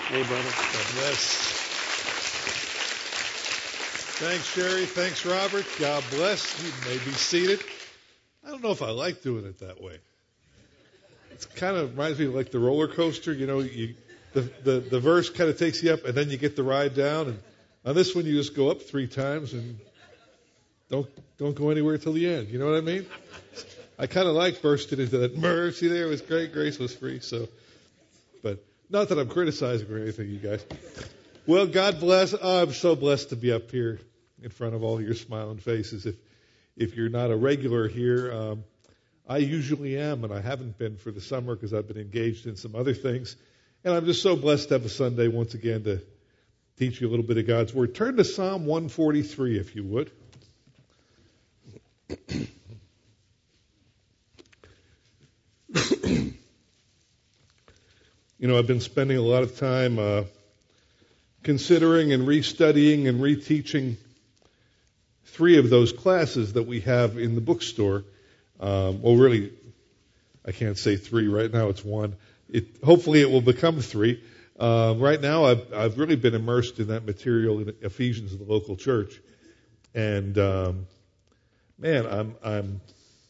Hey, brother. God bless. Thanks, Sherry. Thanks, Robert. God bless. You may be seated. I don't know if I like doing it that way. It kind of reminds me of like the roller coaster. You know, the verse kind of takes you up, and then you get the ride down. And on this one, you just go up 3 times and don't go anywhere till the end. You know what I mean? I kind of like bursting into that mercy there. It was great. Grace was free. But not that I'm criticizing or anything, you guys. Well, God bless. I'm so blessed to be up here in front of all your smiling faces. If you're not a regular here, I usually am, and I haven't been for the summer because I've been engaged in some other things. And I'm just so blessed to have a Sunday once again to teach you a little bit of God's Word. Turn to Psalm 143, if you would. You know, I've been spending a lot of time considering and restudying and reteaching 3 of those classes that we have in the bookstore. Well, really, I can't say 3 right now. It's 1. Hopefully, it will become 3. Right now, I've really been immersed in that material in Ephesians of the local church, and man, I'm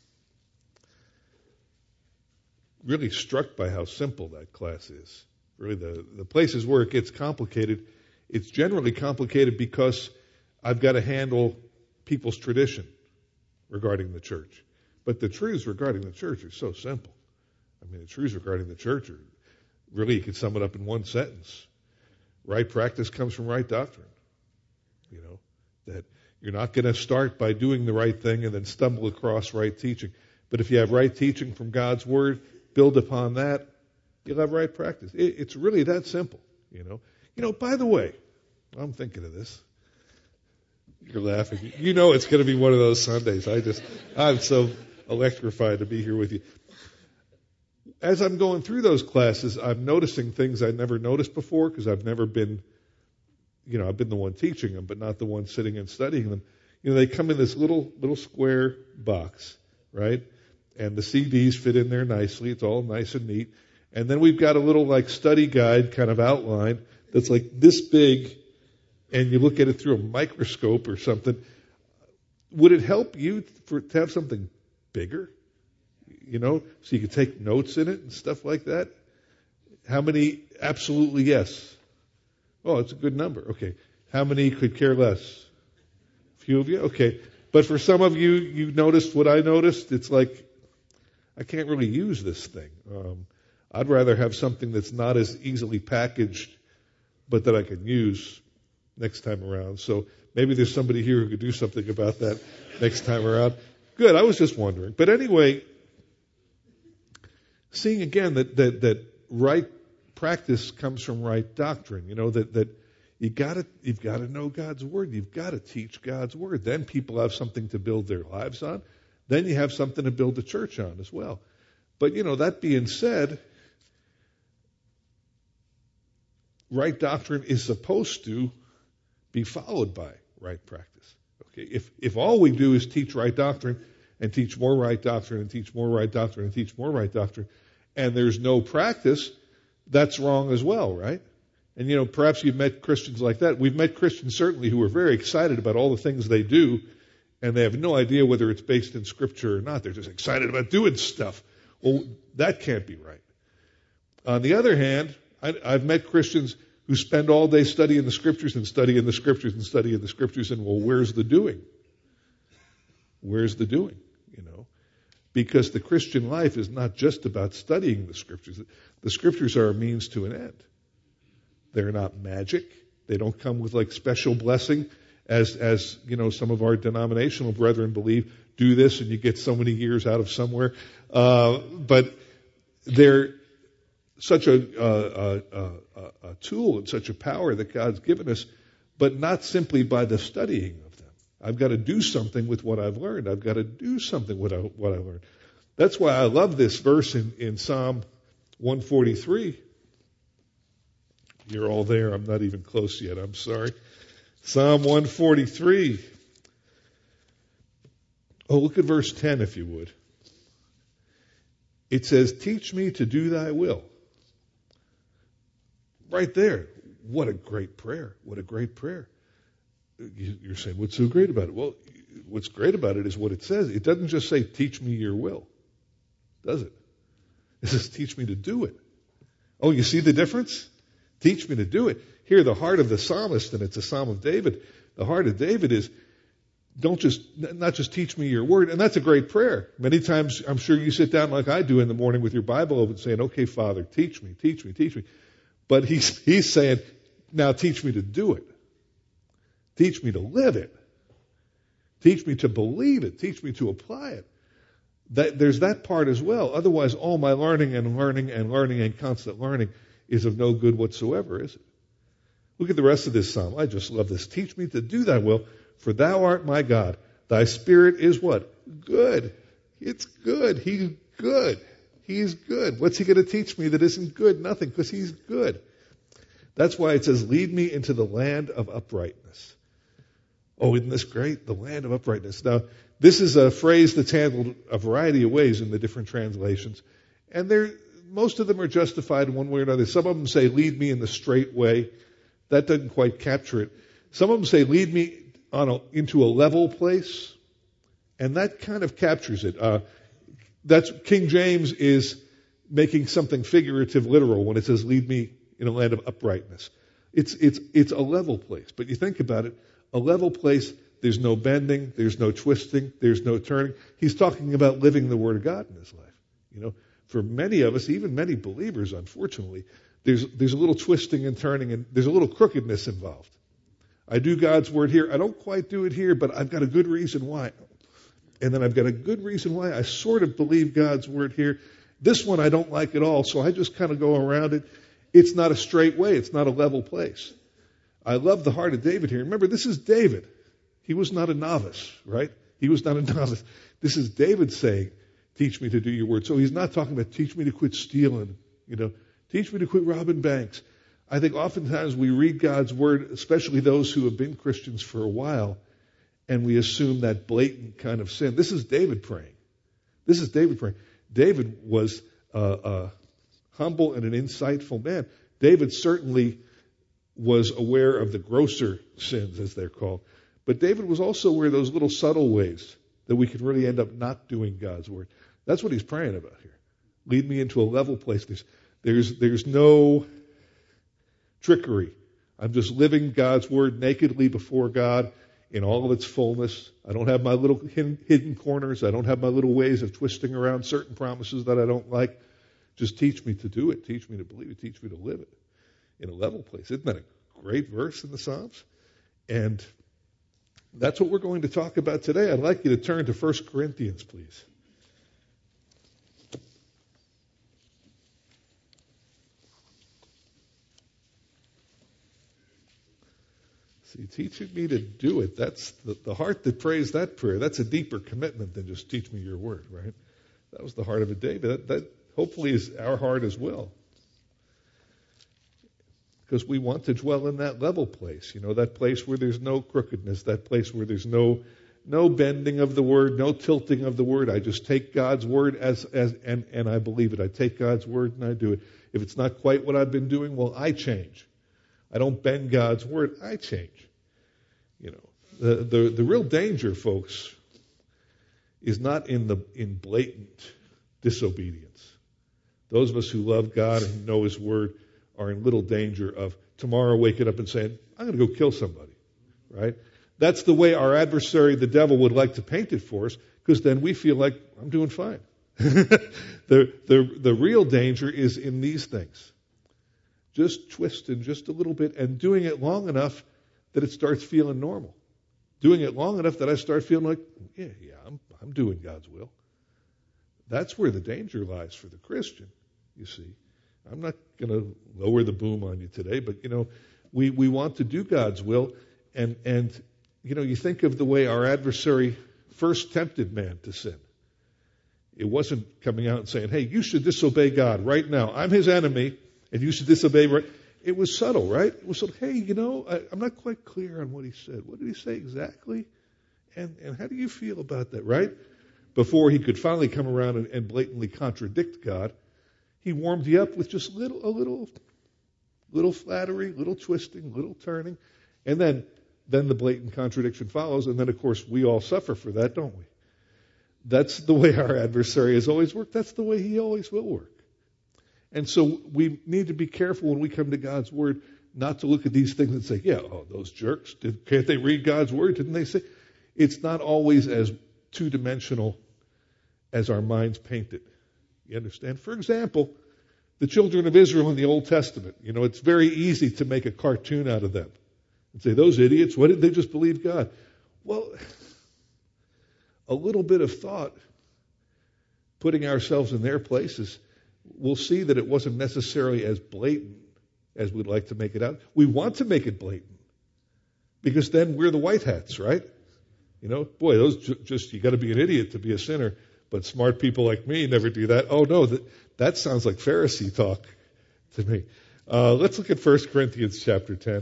really struck by how simple that class is. Really, the places where it gets complicated, it's generally complicated because I've got to handle people's tradition regarding the church. But the truths regarding the church are so simple. I mean, the truths regarding the church are, really, you can sum it up in one sentence. Right practice comes from right doctrine. You know, that you're not going to start by doing the right thing and then stumble across right teaching. But if you have right teaching from God's Word, build upon that, you'll have right practice. It's really that simple, you know. You know, by the way, I'm thinking of this. You're laughing. You know it's going to be one of those Sundays. I'm so electrified to be here with you. As I'm going through those classes, I'm noticing things I never noticed before because I've never been, you know, I've been the one teaching them, but not the one sitting and studying them. You know, they come in this little square box, right? And the CDs fit in there nicely. It's all nice and neat. And then we've got a little like study guide kind of outline that's like this big, and you look at it through a microscope or something. Would it help you to have something bigger? You know, so you could take notes in it and stuff like that? How many? Absolutely yes. Oh, it's a good number. Okay. How many could care less? A few of you? Okay. But for some of you, you noticed what I noticed. It's like, I can't really use this thing. I'd rather have something that's not as easily packaged, but that I can use next time around. So maybe there's somebody here who could do something about that next time around. Good. I was just wondering. But anyway, seeing again that right practice comes from right doctrine. You know, that you've got to know God's Word. You've got to teach God's Word. Then people have something to build their lives on. Then you have something to build the church on as well. But, you know, that being said, right doctrine is supposed to be followed by right practice. Okay, if all we do is teach right doctrine and teach more right doctrine and teach more right doctrine and teach more right doctrine, and there's no practice, that's wrong as well, right? And, you know, perhaps you've met Christians like that. We've met Christians certainly who are very excited about all the things they do, and they have no idea whether it's based in Scripture or not. They're just excited about doing stuff. Well, that can't be right. On the other hand, I've met Christians who spend all day studying the Scriptures and studying the Scriptures and studying the Scriptures, and, well, where's the doing? Where's the doing, you know? Because the Christian life is not just about studying the Scriptures. The Scriptures are a means to an end. They're not magic. They don't come with, like, special blessing. As you know, some of our denominational brethren believe, do this and you get so many years out of somewhere. But they're such a tool and such a power that God's given us, but not simply by the studying of them. I've got to do something with what I've learned. I've got to do something with what I learned. That's why I love this verse in Psalm 143. You're all there. I'm not even close yet. I'm sorry. Psalm 143. Oh, look at verse 10 if you would. It says, teach me to do thy will. right there. What a great prayer. What a great prayer. You're saying, what's so great about it? Well, what's great about it is what it says. It doesn't just say, teach me your will, does it? It says, teach me to do it. Oh, you see the difference? Teach me to do it. Here, the heart of the psalmist, and it's a psalm of David, the heart of David is, not just teach me your word. And that's a great prayer. Many times, I'm sure you sit down like I do in the morning with your Bible open saying, okay, Father, teach me, teach me, teach me. But he's saying, now teach me to do it. Teach me to live it. Teach me to believe it. Teach me to apply it. There's that part as well. Otherwise, all my learning and learning and learning and constant learning is of no good whatsoever, is it? Look at the rest of this psalm. I just love this. Teach me to do thy will, for thou art my God. Thy spirit is what? Good. It's good. He's good. He's good. What's he going to teach me that isn't good? Nothing, because he's good. That's why it says, lead me into the land of uprightness. Oh, isn't this great? The land of uprightness. Now, this is a phrase that's handled a variety of ways in the different translations. And most of them are justified in one way or another. Some of them say, lead me in the straight way. That doesn't quite capture it. Some of them say, lead me into a level place. And that kind of captures it. That's King James is making something figurative literal when it says, lead me in a land of uprightness. It's a level place. But you think about it, a level place, there's no bending, there's no twisting, there's no turning. He's talking about living the Word of God in his life. You know, for many of us, even many believers, unfortunately, there's a little twisting and turning, and there's a little crookedness involved. I do God's Word here. I don't quite do it here, but I've got a good reason why. And then I've got a good reason why I sort of believe God's Word here. This one I don't like at all, so I just kind of go around it. It's not a straight way. It's not a level place. I love the heart of David here. Remember, this is David. He was not a novice, right? He was not a novice. This is David saying, teach me to do your word. So he's not talking about teach me to quit stealing, teach me to quit robbing banks. I think oftentimes we read God's word, especially those who have been Christians for a while, and we assume that blatant kind of sin. This is David praying. This is David praying. David was a humble and an insightful man. David certainly was aware of the grosser sins, as they're called. But David was also aware of those little subtle ways that we could really end up not doing God's word. That's what he's praying about here. Lead me into a level place. There's no trickery. I'm just living God's word nakedly before God in all of its fullness. I don't have my little hidden corners. I don't have my little ways of twisting around certain promises that I don't like. Just teach me to do it. Teach me to believe it. Teach me to live it in a level place. Isn't that a great verse in the Psalms? And that's what we're going to talk about today. I'd like you to turn to 1 Corinthians, please. See, teaching me to do it, that's the heart that prays that prayer. That's a deeper commitment than just teach me your word, right? That was the heart of a David. That hopefully is our heart as well. Because we want to dwell in that level place, that place where there's no crookedness, that place where there's no bending of the word, no tilting of the word. I just take God's word and I believe it. I take God's word and I do it. If it's not quite what I've been doing, well, I change. I don't bend God's word, I change. The real danger, folks, is not in blatant disobedience. Those of us who love God and know His word are in little danger of tomorrow waking up and saying, I'm going to go kill somebody, right? That's the way our adversary, the devil, would like to paint it for us, because then we feel like I'm doing fine. The real danger is in these things. Just twisting just a little bit and doing it long enough that it starts feeling normal. Doing it long enough that I start feeling like, I'm doing God's will. That's where the danger lies for the Christian, you see. I'm not going to lower the boom on you today, but, we want to do God's will. And you think of the way our adversary first tempted man to sin. It wasn't coming out and saying, hey, you should disobey God right now. I'm his enemy, and you should disobey. Right. It was subtle, right? It was subtle. Hey, I'm not quite clear on what he said. What did he say exactly? And how do you feel about that, right? Before he could finally come around and blatantly contradict God, he warmed you up with just a little Little flattery, little twisting, little turning. And then the blatant contradiction follows. And then, of course, we all suffer for that, don't we? That's the way our adversary has always worked. That's the way he always will work. And so we need to be careful when we come to God's Word not to look at these things and say, yeah, oh, those jerks, can't they read God's Word? Didn't they say? It's not always as two-dimensional as our minds paint it. You understand? For example, the children of Israel in the Old Testament. You know, it's very easy to make a cartoon out of them and say, those idiots, why didn't they just believe God? Well, a little bit of thought, putting ourselves in their places, we'll see that it wasn't necessarily as blatant as we'd like to make it out. We want to make it blatant because then we're the white hats, right? You know, boy, those just, you got to be an idiot to be a sinner, but smart people like me never do that. Oh no, that sounds like Pharisee talk to me. Let's look at 1 Corinthians chapter 10.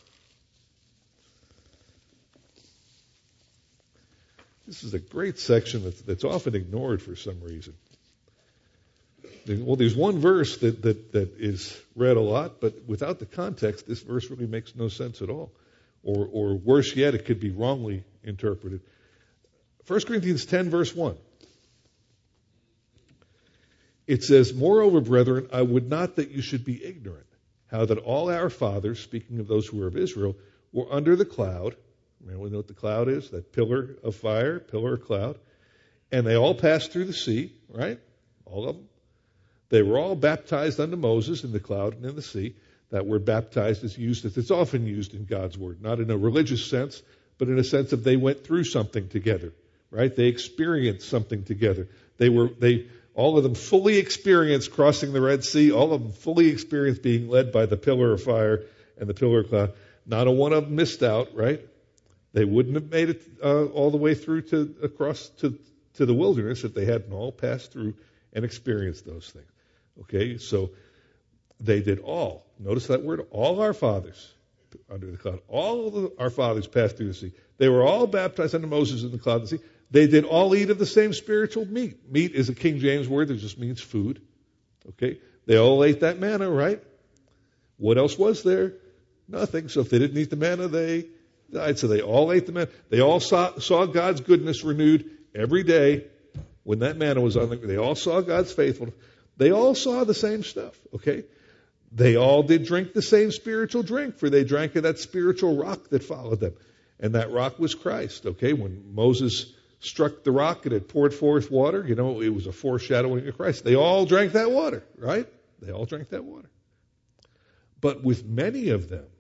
This is a great section that's often ignored for some reason. Well, there's one verse that is read a lot, but without the context, this verse really makes no sense at all. Or worse yet, it could be wrongly interpreted. 1 Corinthians 10, verse 1. It says, moreover, brethren, I would not that you should be ignorant, how that all our fathers, speaking of those who were of Israel, were under the cloud. Remember, we know what the cloud is? That pillar of fire, pillar of cloud. And they all passed through the sea, right? All of them. They were all baptized unto Moses in the cloud and in the sea. That word baptized is used, it's often used in God's Word, not in a religious sense, but in a sense of they went through something together, right? They experienced something together. All of them fully experienced crossing the Red Sea. All of them fully experienced being led by the pillar of fire and the pillar of cloud. Not a one of them missed out, right? They wouldn't have made it all the way through across to the wilderness if they hadn't all passed through and experienced those things. Okay, so they did all. Notice that word, all our fathers under the cloud. All of our fathers passed through the sea. They were all baptized under Moses in the cloud and the sea. They did all eat of the same spiritual meat. Meat is a King James word that just means food. Okay, they all ate that manna, right? What else was there? Nothing. So if they didn't eat the manna, they died. So they all ate the manna. They all saw God's goodness renewed every day when that manna was on them. They all saw God's faithfulness. They all saw the same stuff, okay? They all did drink the same spiritual drink, for they drank of that spiritual rock that followed them. And that rock was Christ, okay? When Moses struck the rock and it poured forth water, you know, it was a foreshadowing of Christ. They all drank that water, right? They all drank that water. But with many of them,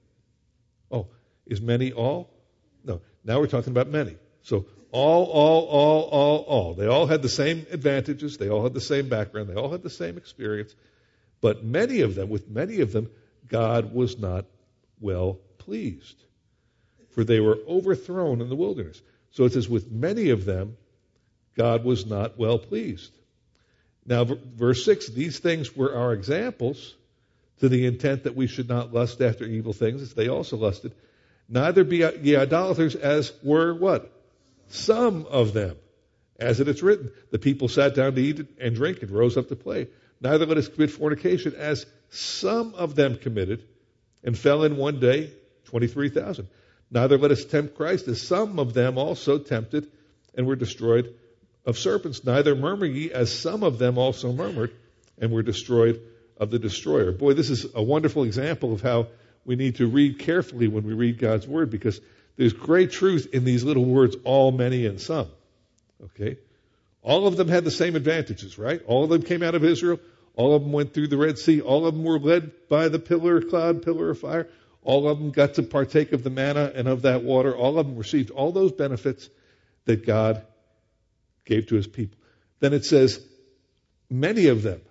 is many all? No, now we're talking about many. So all. They all had the same advantages. They all had the same background. They all had the same experience. But with many of them, God was not well pleased. For they were overthrown in the wilderness. So it says, with many of them, God was not well pleased. Now, verse 6, these things were our examples to the intent that we should not lust after evil things, as they also lusted. Neither be ye idolaters, as were what? Some of them. As it is written, the people sat down to eat and drink and rose up to play. Neither let us commit fornication, as some of them committed, and fell in one day 23,000. Neither let us tempt Christ, as some of them also tempted and were destroyed of serpents. Neither murmur ye, as some of them also murmured and were destroyed of the destroyer. Boy, this is a wonderful example of how we need to read carefully when we read God's Word, because there's great truth in these little words, all, many, and some. Okay? All of them had the same advantages, right? All of them came out of Israel. All of them went through the Red Sea. All of them were led by the pillar of cloud, pillar of fire. All of them got to partake of the manna and of that water. All of them received all those benefits that God gave to His people. Then it says, many of them,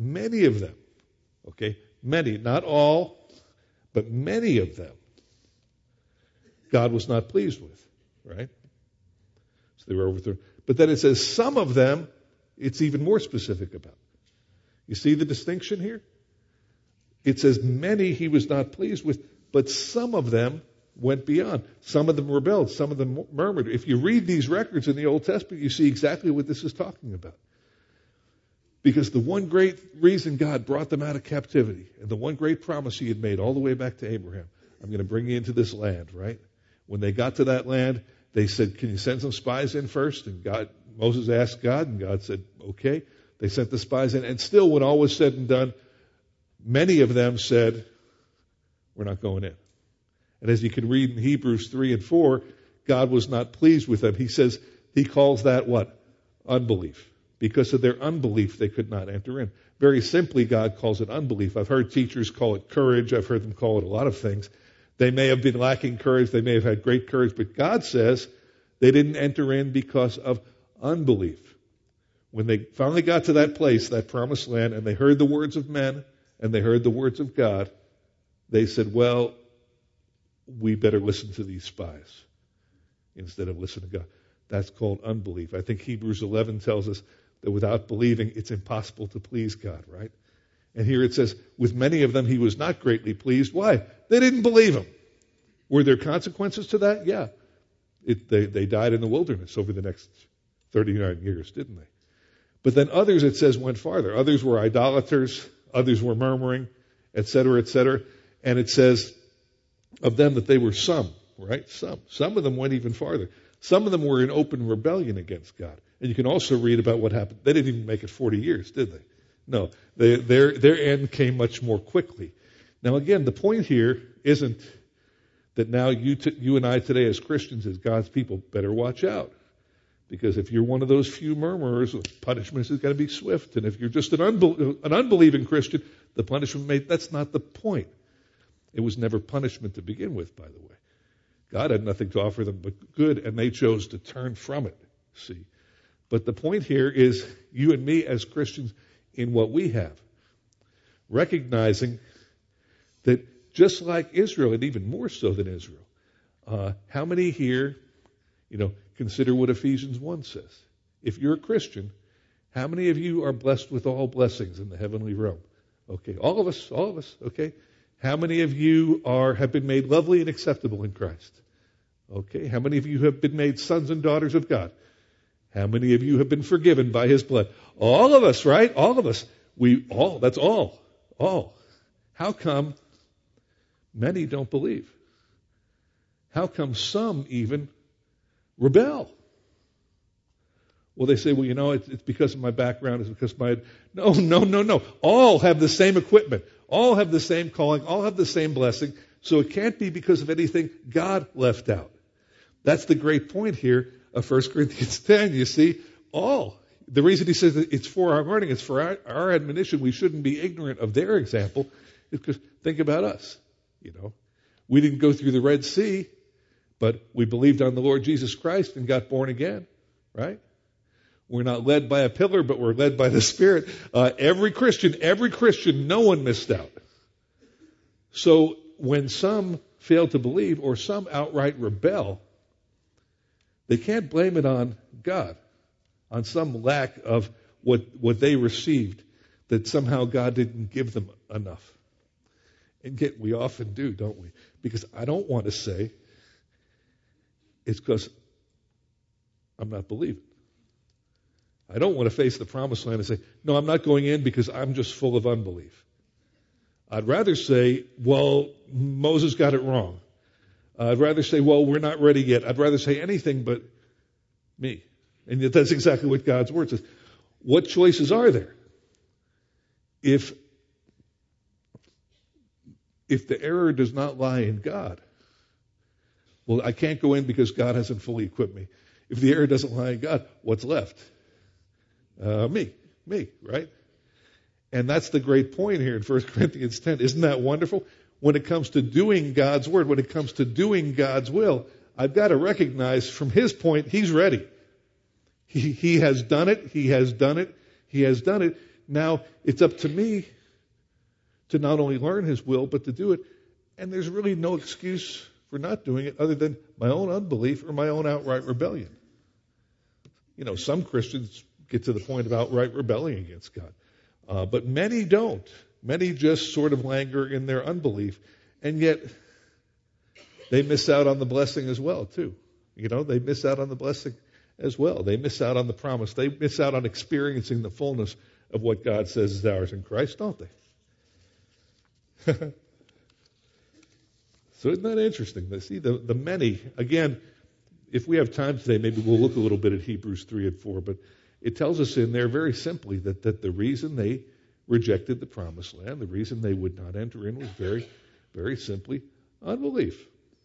okay? Many, not all, but many of them, God was not pleased with, right? So they were overthrown. But then it says some of them, it's even more specific about. You see the distinction here? It says many He was not pleased with, but some of them went beyond. Some of them rebelled. Some of them murmured. If you read these records in the Old Testament, you see exactly what this is talking about. Because the one great reason God brought them out of captivity, and the one great promise he had made all the way back to Abraham, I'm going to bring you into this land, right? When they got to that land, they said, can you send some spies in first? And Moses asked God, and God said, okay. They sent the spies in, and still, when all was said and done, many of them said, we're not going in. And as you can read in Hebrews 3 and 4, God was not pleased with them. He calls that what? Unbelief. Because of their unbelief, they could not enter in. Very simply, God calls it unbelief. I've heard teachers call it courage. I've heard them call it a lot of things. They may have been lacking courage. They may have had great courage. But God says they didn't enter in because of unbelief. When they finally got to that place, that promised land, and they heard the words of men and they heard the words of God, they said, well, we better listen to these spies instead of listening to God. That's called unbelief. I think Hebrews 11 tells us that without believing, it's impossible to please God, right? And here it says, with many of them, he was not greatly pleased. Why? They didn't believe him. Were there consequences to that? Yeah. They died in the wilderness over the next 39 years, didn't they? But then others, it says, went farther. Others were idolaters. Others were murmuring, etc., etc. And it says of them that they were some, right? Some of them went even farther. Some of them were in open rebellion against God. And you can also read about what happened. They didn't even make it 40 years, did they? No. Their end came much more quickly. Now again, the point here isn't that now you and I today as Christians, as God's people, better watch out. Because if you're one of those few murmurers, the punishment is going to be swift. And if you're just an unbelieving Christian, the punishment that's not the point. It was never punishment to begin with, by the way. God had nothing to offer them but good, and they chose to turn from it, see. But the point here is you and me as Christians in what we have. Recognizing that just like Israel, and even more so than Israel, how many here, consider what Ephesians 1 says. If you're a Christian, how many of you are blessed with all blessings in the heavenly realm? Okay, all of us, okay? How many of you have been made lovely and acceptable in Christ? Okay, how many of you have been made sons and daughters of God? How many of you have been forgiven by His blood? All of us, right? All of us. That's all. All. How come many don't believe? How come some even rebel? Well, they say, it's because of my background. It's because of my... No. All have the same equipment. All have the same calling. All have the same blessing. So it can't be because of anything God left out. That's the great point here of 1 Corinthians 10. You see, all. The reason he says that it's for our learning, it's for our admonition. We shouldn't be ignorant of their example. Is because think about us. We didn't go through the Red Sea, but we believed on the Lord Jesus Christ and got born again, right? We're not led by a pillar, but we're led by the Spirit. Every Christian, no one missed out. So when some fail to believe or some outright rebel, they can't blame it on God, on some lack of what they received, that somehow God didn't give them enough. And yet we often do, don't we? Because I don't want to say it's because I'm not believing. I don't want to face the promised land and say, no, I'm not going in because I'm just full of unbelief. I'd rather say, well, Moses got it wrong. I'd rather say, well, we're not ready yet. I'd rather say anything but me. And yet that's exactly what God's word says. What choices are there? If the error does not lie in God, well, I can't go in because God hasn't fully equipped me. If the error doesn't lie in God, what's left? Me, right? And that's the great point here in 1 Corinthians 10. Isn't that wonderful? When it comes to doing God's word, when it comes to doing God's will, I've got to recognize from his point, he's ready. He has done it. He has done it. He has done it. Now it's up to me to not only learn his will, but to do it. And there's really no excuse for not doing it other than my own unbelief or my own outright rebellion. Some Christians get to the point of outright rebelling against God. But many don't. Many just sort of languor in their unbelief. And yet, they miss out on the blessing as well, too. They miss out on the blessing as well. They miss out on the promise. They miss out on experiencing the fullness of what God says is ours in Christ, don't they? So isn't that interesting? They see the many. Again, if we have time today, maybe we'll look a little bit at Hebrews 3 and 4, but it tells us in there very simply that the reason they rejected the promised land, the reason they would not enter in was very, very simply unbelief.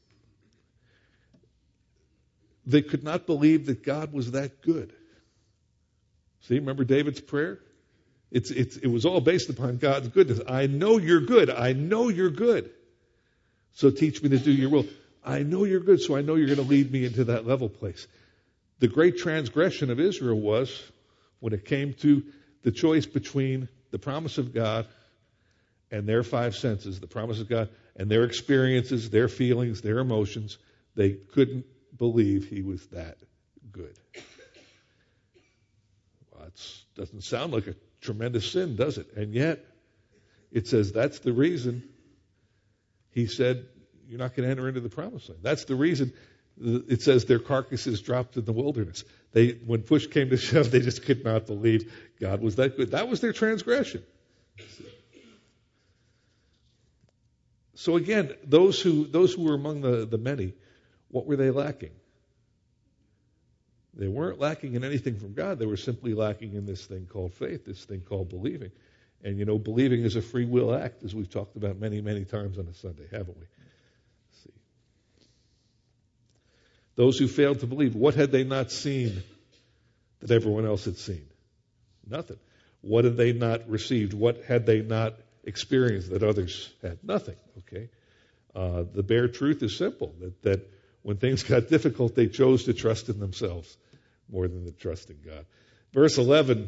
They could not believe that God was that good. See, remember David's prayer? It was all based upon God's goodness. I know you're good. I know you're good. So teach me to do your will. I know you're good, so I know you're going to lead me into that level place. The great transgression of Israel was when it came to the choice between the promise of God and their five senses, the promise of God and their experiences, their feelings, their emotions. They couldn't believe he was that good. Well, it doesn't sound like a tremendous sin, does it? And yet, it says that's the reason he said, you're not going to enter into the promised land. That's the reason it says their carcasses dropped in the wilderness. When push came to shove, they just could not believe God was that good. That was their transgression. So again, those who were among the many, what were they lacking? They weren't lacking in anything from God. They were simply lacking in this thing called faith, this thing called believing. And believing is a free will act, as we've talked about many, many times on a Sunday, haven't we? See. Those who failed to believe, what had they not seen that everyone else had seen? Nothing. What had they not received? What had they not experienced that others had? Nothing. Okay. The bare truth is simple, that when things got difficult, they chose to trust in themselves more than to trust in God. Verse 11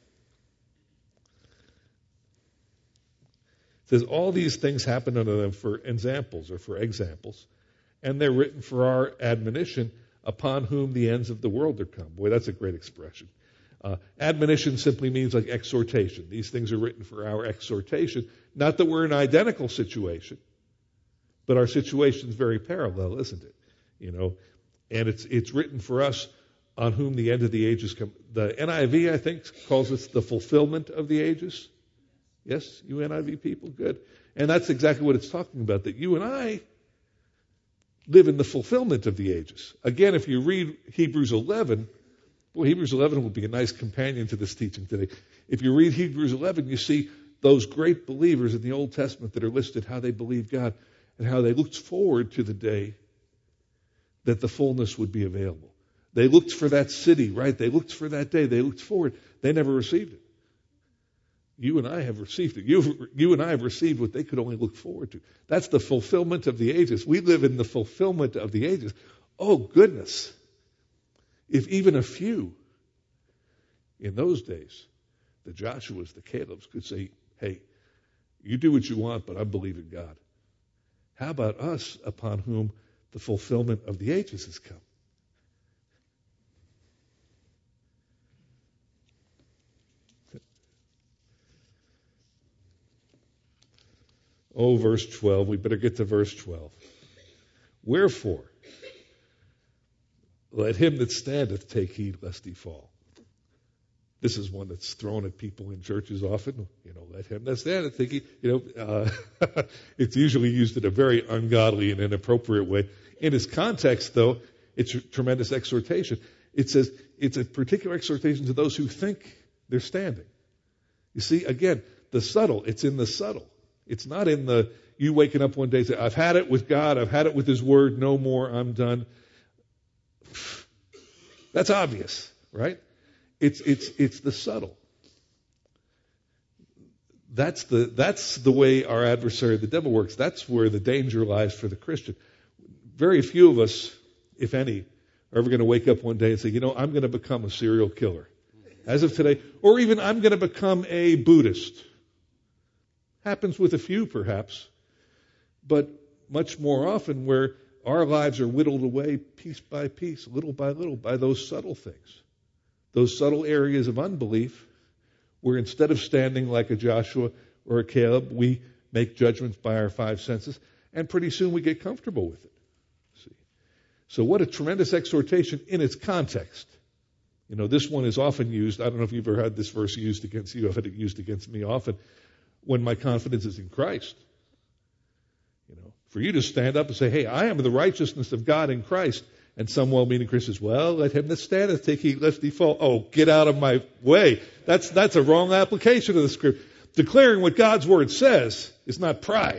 says, all these things happen unto them for examples, and they're written for our admonition, upon whom the ends of the world are come. Boy, that's a great expression. Admonition simply means like exhortation. These things are written for our exhortation. Not that we're in an identical situation, but our situation is very parallel, isn't it? And it's written for us on whom the end of the ages come. The NIV, I think, calls it the fulfillment of the ages. Yes, you NIV people? Good. And that's exactly what it's talking about, that you and I live in the fulfillment of the ages. Again, if you read Hebrews 11, Hebrews 11 will be a nice companion to this teaching today. If you read Hebrews 11, you see those great believers in the Old Testament that are listed, how they believed God and how they looked forward to the day that the fullness would be available. They looked for that city, right? They looked for that day. They looked forward. They never received it. You and I have received it. You and I have received what they could only look forward to. That's the fulfillment of the ages. We live in the fulfillment of the ages. Oh, goodness. If even a few in those days, the Joshuas, the Calebs could say, hey, you do what you want, but I believe in God. How about us upon whom the fulfillment of the ages has come? Oh, verse 12. We better get to verse 12. Wherefore, let him that standeth take heed lest he fall. This is one that's thrown at people in churches often. Let him that standeth take heed. It's usually used in a very ungodly and inappropriate way. In its context, though, it's a tremendous exhortation. It says it's a particular exhortation to those who think they're standing. You see, again, the subtle. It's in the subtle. It's not in the, you waking up one day and say, I've had it with God, I've had it with His Word, no more, I'm done. That's obvious, right? It's the subtle. That's the way our adversary, the devil, works. That's where the danger lies for the Christian. Very few of us, if any, are ever going to wake up one day and say, I'm going to become a serial killer. As of today, or even I'm going to become a Buddhist. Happens with a few, perhaps, but much more often where our lives are whittled away piece by piece, little by little, by those subtle things, those subtle areas of unbelief, where instead of standing like a Joshua or a Caleb, we make judgments by our five senses, and pretty soon we get comfortable with it. See? So what a tremendous exhortation in its context. This one is often used. I don't know if you've ever had this verse used against you. I've had it used against me often when my confidence is in Christ. For you to stand up and say, hey, I am the righteousness of God in Christ. And some well-meaning Christian says, well, let him that standeth take heed lest he fall. Oh, get out of my way. That's a wrong application of the scripture. Declaring what God's word says is not pride.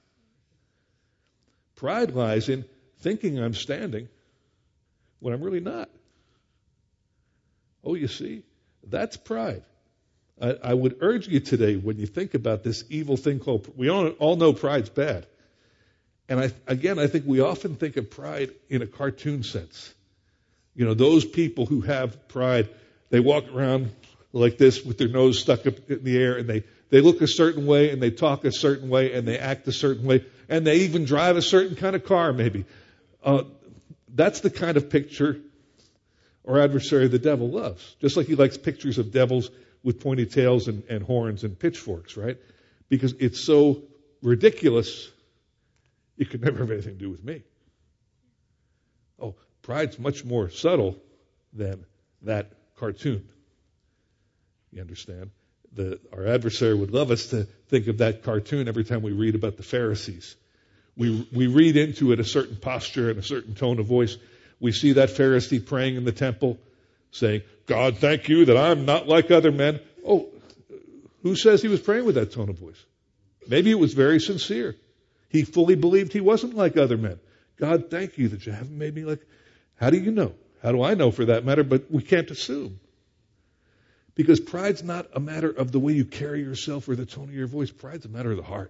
Pride lies in thinking I'm standing when I'm really not. Oh, you see, that's pride. I would urge you today, when you think about this evil thing called, we all know pride's bad. And I think we often think of pride in a cartoon sense. Those people who have pride, they walk around like this with their nose stuck up in the air, and they look a certain way, and they talk a certain way, and they act a certain way, and they even drive a certain kind of car, maybe. That's the kind of picture our adversary, the devil, loves. Just like he likes pictures of devils with pointy tails and horns and pitchforks, right? Because it's so ridiculous, it could never have anything to do with me. Oh, pride's much more subtle than that cartoon. You understand? Our adversary would love us to think of that cartoon every time we read about the Pharisees. We read into it a certain posture and a certain tone of voice. We see that Pharisee praying in the temple, saying, God, thank you that I'm not like other men. Oh, who says he was praying with that tone of voice? Maybe it was very sincere. He fully believed he wasn't like other men. God, thank you that you haven't made me like... How do you know? How do I know for that matter? But we can't assume. Because pride's not a matter of the way you carry yourself or the tone of your voice. Pride's a matter of the heart.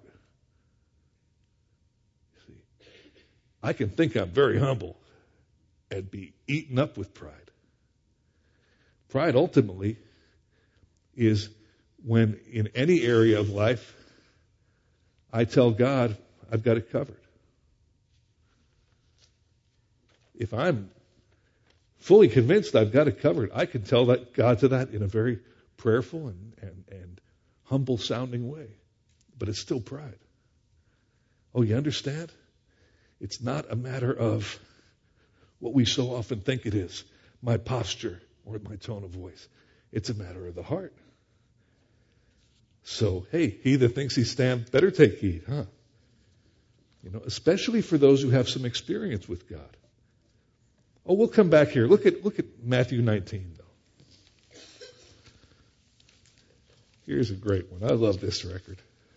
See, I can think I'm very humble and be eaten up with pride. Pride ultimately is when in any area of life I tell God I've got it covered. If I'm fully convinced I've got it covered, I can tell that God to that in a very prayerful and humble sounding way. But it's still pride. Oh, you understand? It's not a matter of what we so often think it is, my posture or my tone of voice. It's a matter of the heart. So, hey, he that thinks he stands better take heed, huh? Especially for those who have some experience with God. Oh, we'll come back here. Look at Matthew 19, though. Here's a great one. I love this record.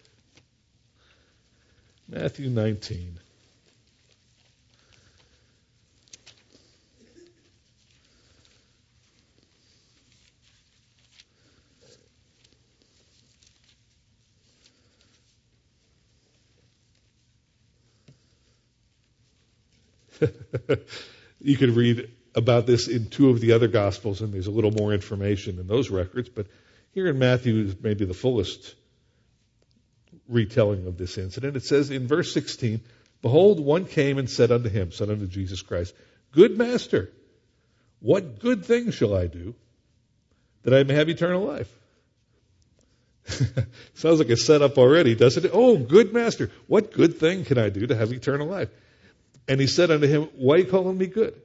Matthew 19. You could read about this in two of the other Gospels, and there's a little more information in those records. But here in Matthew is maybe the fullest retelling of this incident. It says in verse 16, Behold, one came and said unto him, said unto Jesus Christ, Good Master, what good thing shall I do that I may have eternal life? Sounds like a setup already, doesn't it? Oh, good Master, what good thing can I do to have eternal life? And he said unto him, Why are you calling me good?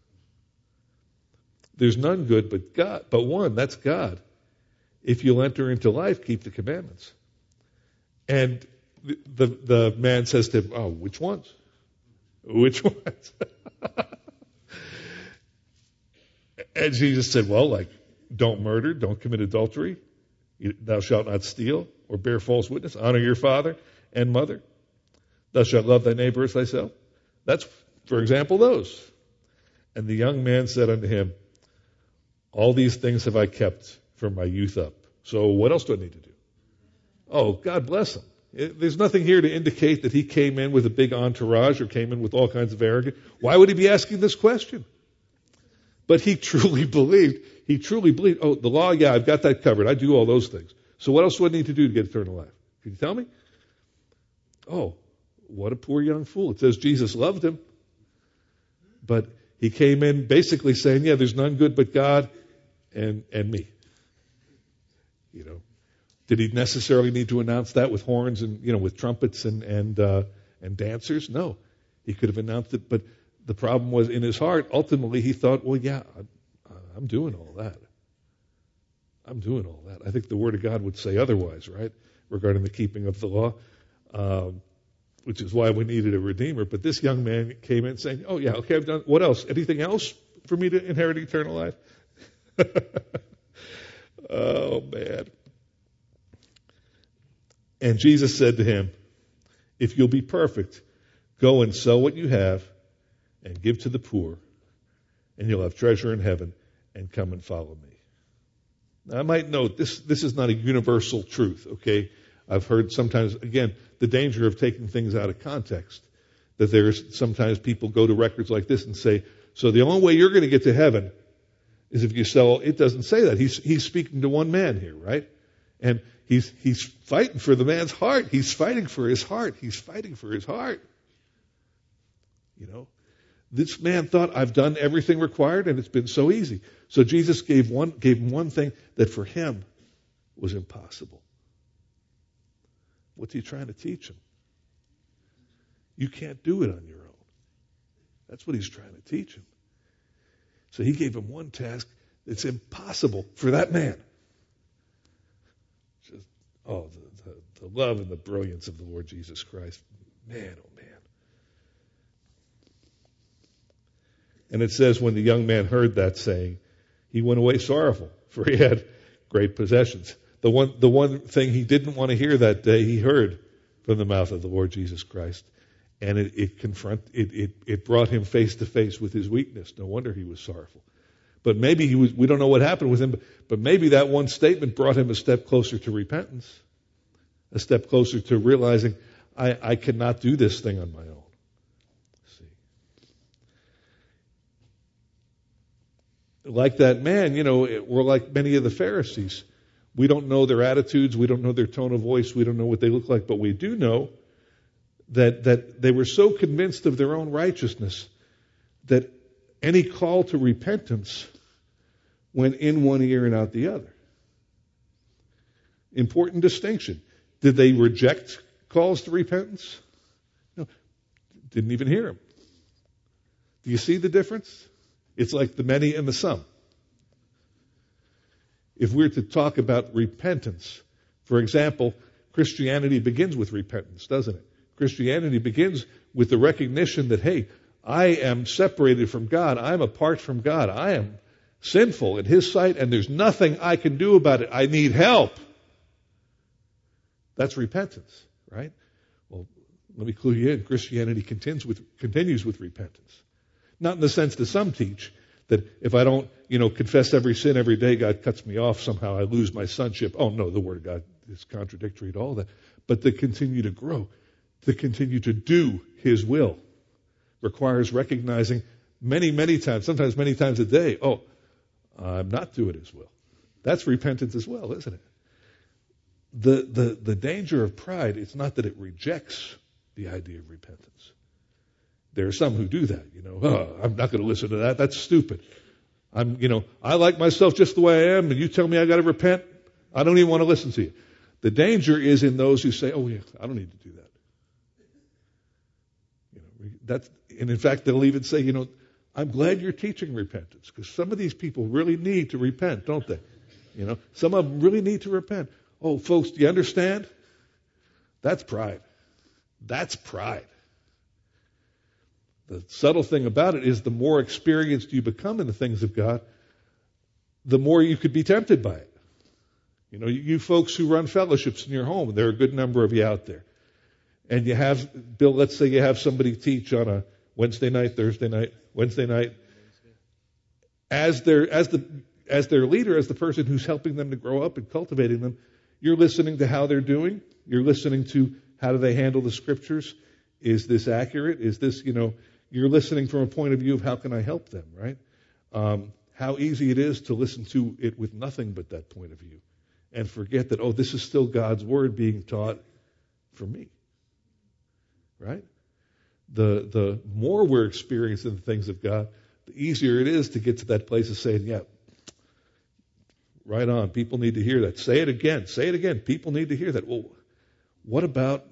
There's none good but God, but one, that's God. If you'll enter into life, keep the commandments. And the man says to him, Oh, which ones? Which ones? And Jesus said, well, like, don't murder, don't commit adultery, thou shalt not steal or bear false witness, honor your father and mother, thou shalt love thy neighbor as thyself. That's, for example, those. And the young man said unto him, All these things have I kept from my youth up. So what else do I need to do? Oh, God bless him. There's nothing here to indicate that he came in with a big entourage or came in with all kinds of arrogance. Why would he be asking this question? But he truly believed. Oh, the law, yeah, I've got that covered. I do all those things. So what else do I need to do to get eternal life? Can you tell me? Oh, what a poor young fool. It says Jesus loved him. But he came in basically saying, yeah, there's none good but God and me. You know. Did he necessarily need to announce that with horns and, with trumpets and dancers? No. He could have announced it, but the problem was in his heart. Ultimately, he thought, well, yeah, I'm doing all that. I'm doing all that. I think the Word of God would say otherwise, right, regarding the keeping of the law, which is why we needed a Redeemer. But this young man came in saying, oh, yeah, okay, I've done, what else? Anything else for me to inherit eternal life? Oh, man. And Jesus said to him, if you'll be perfect, go and sell what you have and give to the poor, and you'll have treasure in heaven, and come and follow me. Now, I might note, this is not a universal truth, okay? I've heard sometimes, again, the danger of taking things out of context, that there's sometimes people go to records like this and say, so the only way you're going to get to heaven is if you sell. It doesn't say that. He's speaking to one man here, right? And he's fighting for the man's heart. He's fighting for his heart. He's fighting for his heart. You know, this man thought, I've done everything required and it's been so easy. So Jesus gave him one thing that for him was impossible. What's he trying to teach him? You can't do it on your own. That's what he's trying to teach him. So he gave him one task that's impossible for that man. Just, the love and the brilliance of the Lord Jesus Christ. Man, oh man. And it says when the young man heard that saying, he went away sorrowful, for he had great possessions. The one thing he didn't want to hear that day, he heard from the mouth of the Lord Jesus Christ. And it brought him face to face with his weakness. No wonder he was sorrowful. But maybe we don't know what happened with him, but maybe that one statement brought him a step closer to repentance, a step closer to realizing, I cannot do this thing on my own. See. Like that man, we're like many of the Pharisees. We don't know their attitudes, we don't know their tone of voice, we don't know what they look like, but we do know that they were so convinced of their own righteousness that any call to repentance went in one ear and out the other. Important distinction. Did they reject calls to repentance? No. Didn't even hear them. Do you see the difference? It's like the many and the some. If we're to talk about repentance, for example, Christianity begins with repentance, doesn't it? Christianity begins with the recognition that, hey, I am separated from God. I'm apart from God. I am sinful in His sight, and there's nothing I can do about it. I need help. That's repentance, right? Well, let me clue you in. Christianity continues with repentance. Not in the sense that some teach, that if I don't, confess every sin every day, God cuts me off. Somehow I lose my sonship. Oh, no, the Word of God is contradictory to all that. But to continue to grow, to continue to do His will, requires recognizing many, many times, sometimes many times a day, I'm not doing His will. That's repentance as well, isn't it? The danger of pride is not that it rejects the idea of repentance. There are some who do that, I'm not going to listen to that. That's stupid. I like myself just the way I am, and you tell me I got to repent. I don't even want to listen to you. The danger is in those who say, "Oh yeah, I don't need to do that." And in fact, they'll even say, I'm glad you're teaching repentance, because some of these people really need to repent, don't they? Some of them really need to repent. Oh, folks, do you understand? That's pride. That's pride. The subtle thing about it is the more experienced you become in the things of God, the more you could be tempted by it. You folks who run fellowships in your home, there are a good number of you out there. And you have, Bill, let's say you have somebody teach on a Wednesday night, Thursday night, Wednesday night. As their leader, as the person who's helping them to grow up and cultivating them, you're listening to how they're doing. You're listening to how do they handle the scriptures. Is this accurate? Is this, you're listening from a point of view of how can I help them, right? How easy it is to listen to it with nothing but that point of view and forget that, this is still God's word being taught for me, right? The more we're experiencing the things of God, the easier it is to get to that place of saying, yeah, right on. People need to hear that. Say it again. Say it again. People need to hear that. Well, what about,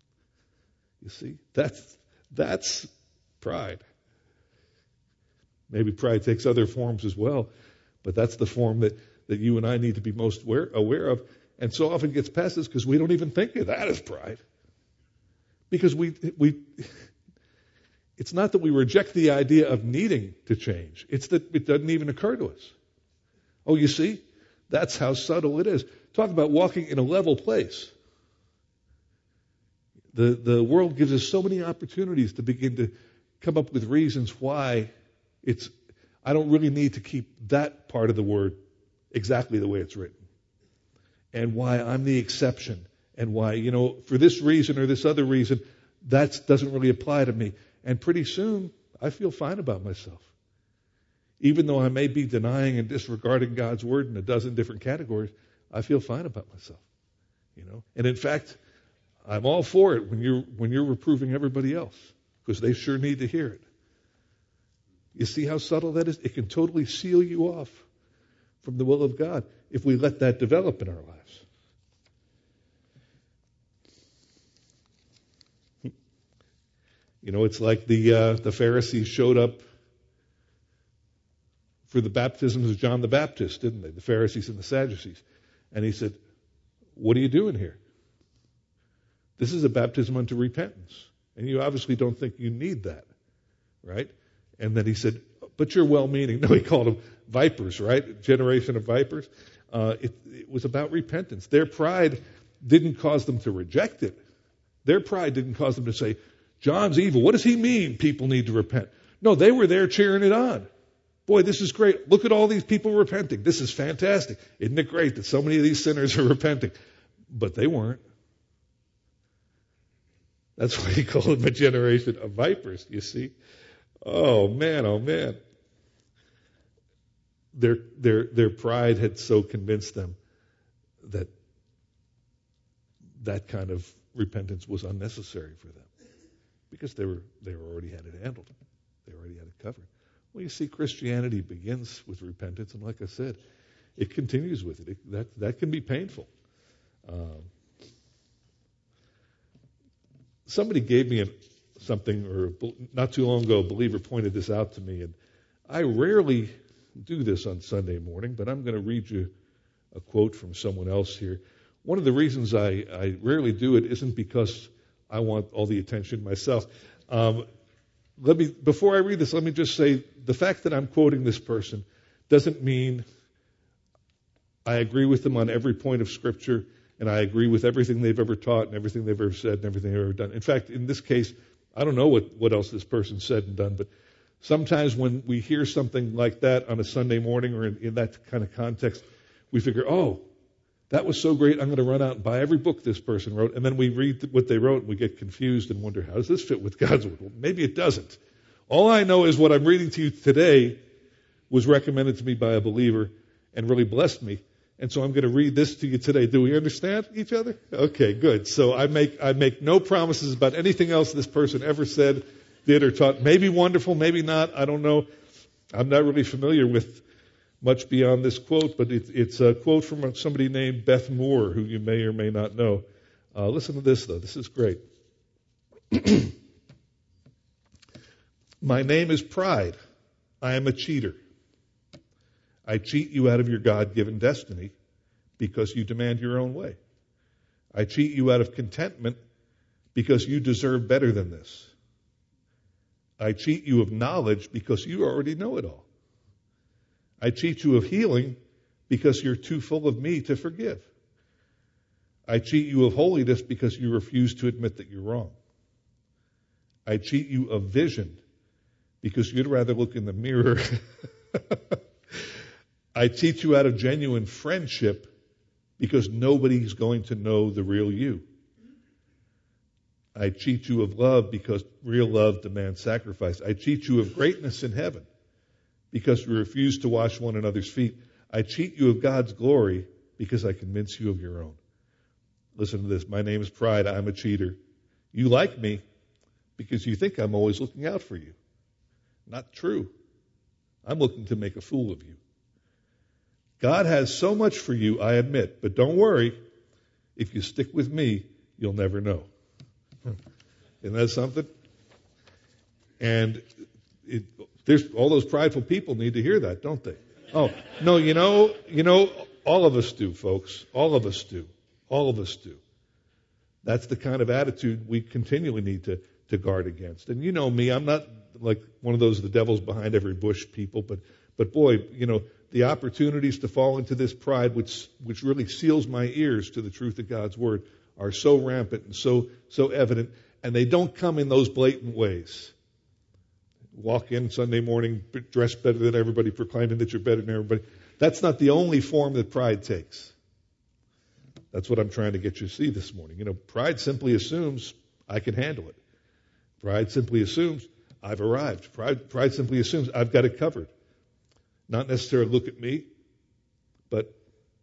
you see, that's pride. Maybe pride takes other forms as well, but that's the form that you and I need to be most aware of. And so often gets past us because we don't even think of that as pride. Because it's not that we reject the idea of needing to change. It's that it doesn't even occur to us. Oh, you see? That's how subtle it is. Talk about walking in a level place. The world gives us so many opportunities to begin to come up with reasons why I don't really need to keep that part of the word exactly the way it's written. And why I'm the exception. And why, for this reason or this other reason, that doesn't really apply to me. And pretty soon, I feel fine about myself. Even though I may be denying and disregarding God's word in a dozen different categories, I feel fine about myself. And in fact, I'm all for it when you're reproving everybody else, because they sure need to hear it. You see how subtle that is? It can totally seal you off from the will of God if we let that develop in our lives. It's like the Pharisees showed up for the baptisms of John the Baptist, didn't they? The Pharisees and the Sadducees. And he said, "What are you doing here? This is a baptism unto repentance. And you obviously don't think you need that, right?" And then he said, "But you're well-meaning." No, he called them vipers, right? Generation of vipers. It was about repentance. Their pride didn't cause them to reject it. Their pride didn't cause them to say, "John's evil. What does he mean people need to repent?" No, they were there cheering it on. "Boy, this is great. Look at all these people repenting. This is fantastic. Isn't it great that so many of these sinners are repenting?" But they weren't. That's why he called them a generation of vipers, you see. Oh man. Their pride had so convinced them that kind of repentance was unnecessary for them, because they already had it handled. They already had it covered. Well, you see, Christianity begins with repentance, and like I said, it continues with it. That can be painful. Somebody gave me something, or not too long ago, a believer pointed this out to me, and I rarely do this on Sunday morning, but I'm going to read you a quote from someone else here. One of the reasons I rarely do it isn't because I want all the attention myself. Before I read this, let me just say, the fact that I'm quoting this person doesn't mean I agree with them on every point of Scripture, and I agree with everything they've ever taught and everything they've ever said and everything they've ever done. In fact, in this case, I don't know what else this person said and done, but sometimes when we hear something like that on a Sunday morning or in that kind of context, we figure, "Oh, that was so great, I'm going to run out and buy every book this person wrote." And then we read what they wrote and we get confused and wonder, how does this fit with God's word? Well, maybe it doesn't. All I know is what I'm reading to you today was recommended to me by a believer and really blessed me. And so I'm going to read this to you today. Do we understand each other? Okay, good. So I make no promises about anything else this person ever said, did, or taught. Maybe wonderful, maybe not. I don't know. I'm not really familiar with much beyond this quote, but it's a quote from somebody named Beth Moore, who you may or may not know. Listen to this, though. This is great. "My name is pride. I am a cheater. I cheat you out of your God-given destiny because you demand your own way. I cheat you out of contentment because you deserve better than this. I cheat you of knowledge because you already know it all. I cheat you of healing because you're too full of me to forgive. I cheat you of holiness because you refuse to admit that you're wrong. I cheat you of vision because you'd rather look in the mirror. I cheat you out of genuine friendship because nobody's going to know the real you. I cheat you of love because real love demands sacrifice. I cheat you of greatness in heaven because you refuse to wash one another's feet. I cheat you of God's glory because I convince you of your own." Listen to this. "My name is pride. I'm a cheater. You like me because you think I'm always looking out for you. Not true. I'm looking to make a fool of you. God has so much for you, I admit, but don't worry. If you stick with me, you'll never know." Isn't that something? And There's all those prideful people need to hear that, don't they? Oh, no, all of us do, folks. All of us do. All of us do. That's the kind of attitude we continually need to guard against. And you know me, I'm not like one of those the devil's behind every bush people, but boy, the opportunities to fall into this pride, which really seals my ears to the truth of God's word, are so rampant and so evident, and they don't come in those blatant ways. Walk in Sunday morning dressed better than everybody, proclaiming that you're better than everybody. That's not the only form that pride takes. That's what I'm trying to get you to see this morning. Pride simply assumes I can handle it. Pride simply assumes I've arrived. Pride simply assumes I've got it covered. Not necessarily look at me, but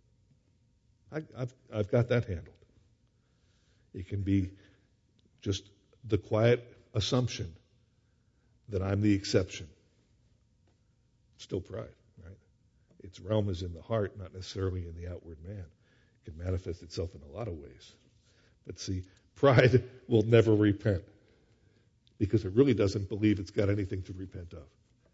I've got that handled. It can be just the quiet assumption that I'm the exception. Still pride, right? Its realm is in the heart, not necessarily in the outward man. It can manifest itself in a lot of ways. But see, pride will never repent because it really doesn't believe it's got anything to repent of.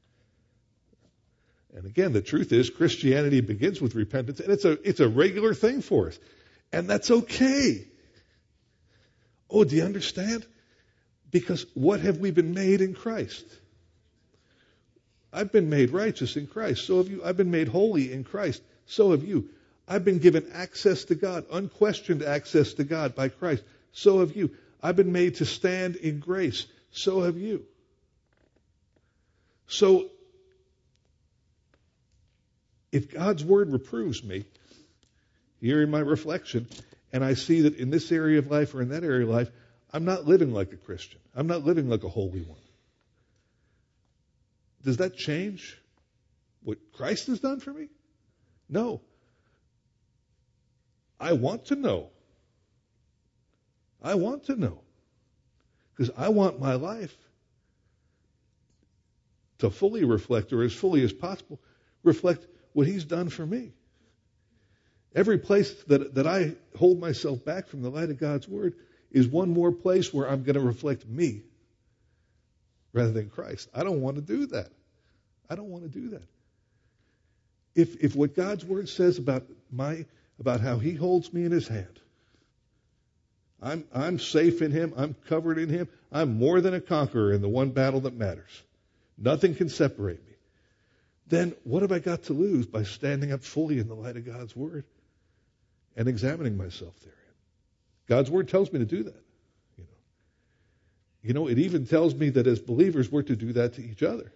And again, the truth is Christianity begins with repentance, and it's a regular thing for us. And that's okay. Oh, do you understand? Because what have we been made in Christ? I've been made righteous in Christ. So have you. I've been made holy in Christ. So have you. I've been given access to God, unquestioned access to God by Christ. So have you. I've been made to stand in grace. So have you. So, if God's word reproves me, here in my reflection, and I see that in this area of life or in that area of life, I'm not living like a Christian. I'm not living like a holy one. Does that change what Christ has done for me? No. I want to know. I want to know. Because I want my life to fully reflect, or as fully as possible, reflect what He's done for me. Every place that I hold myself back from the light of God's Word is one more place where I'm going to reflect me rather than Christ. I don't want to do that. I don't want to do that. If what God's Word says about how He holds me in His hand, I'm safe in Him, I'm covered in Him, I'm more than a conqueror in the one battle that matters. Nothing can separate me. Then what have I got to lose by standing up fully in the light of God's Word and examining myself therein? God's Word tells me to do that. It even tells me that as believers we're to do that to each other.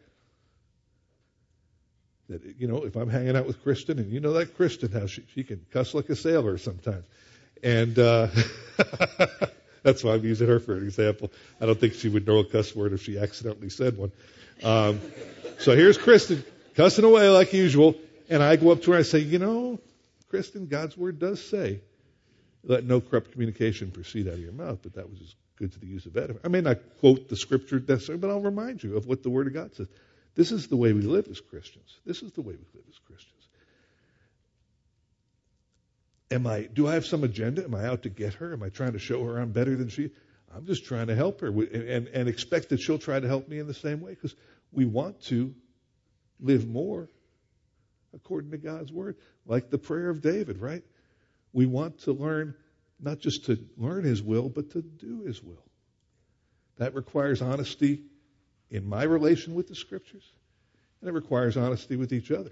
That, if I'm hanging out with Kristen, and that Kristen, how she can cuss like a sailor sometimes. And that's why I'm using her for an example. I don't think she would know a cuss word if she accidentally said one. So here's Kristen cussing away like usual, and I go up to her and I say, Kristen, God's Word does say, let no corrupt communication proceed out of your mouth, but that was as good to the use of edifying. I may not quote the Scripture necessarily, but I'll remind you of what the Word of God says. This is the way we live as Christians. This is the way we live as Christians. Do I have some agenda? Am I out to get her? Am I trying to show her I'm better than she? I'm just trying to help her and expect that she'll try to help me in the same way, because we want to live more according to God's Word, like the prayer of David, right? We want to learn, not just to learn His will, but to do His will. That requires honesty in my relation with the Scriptures, and it requires honesty with each other.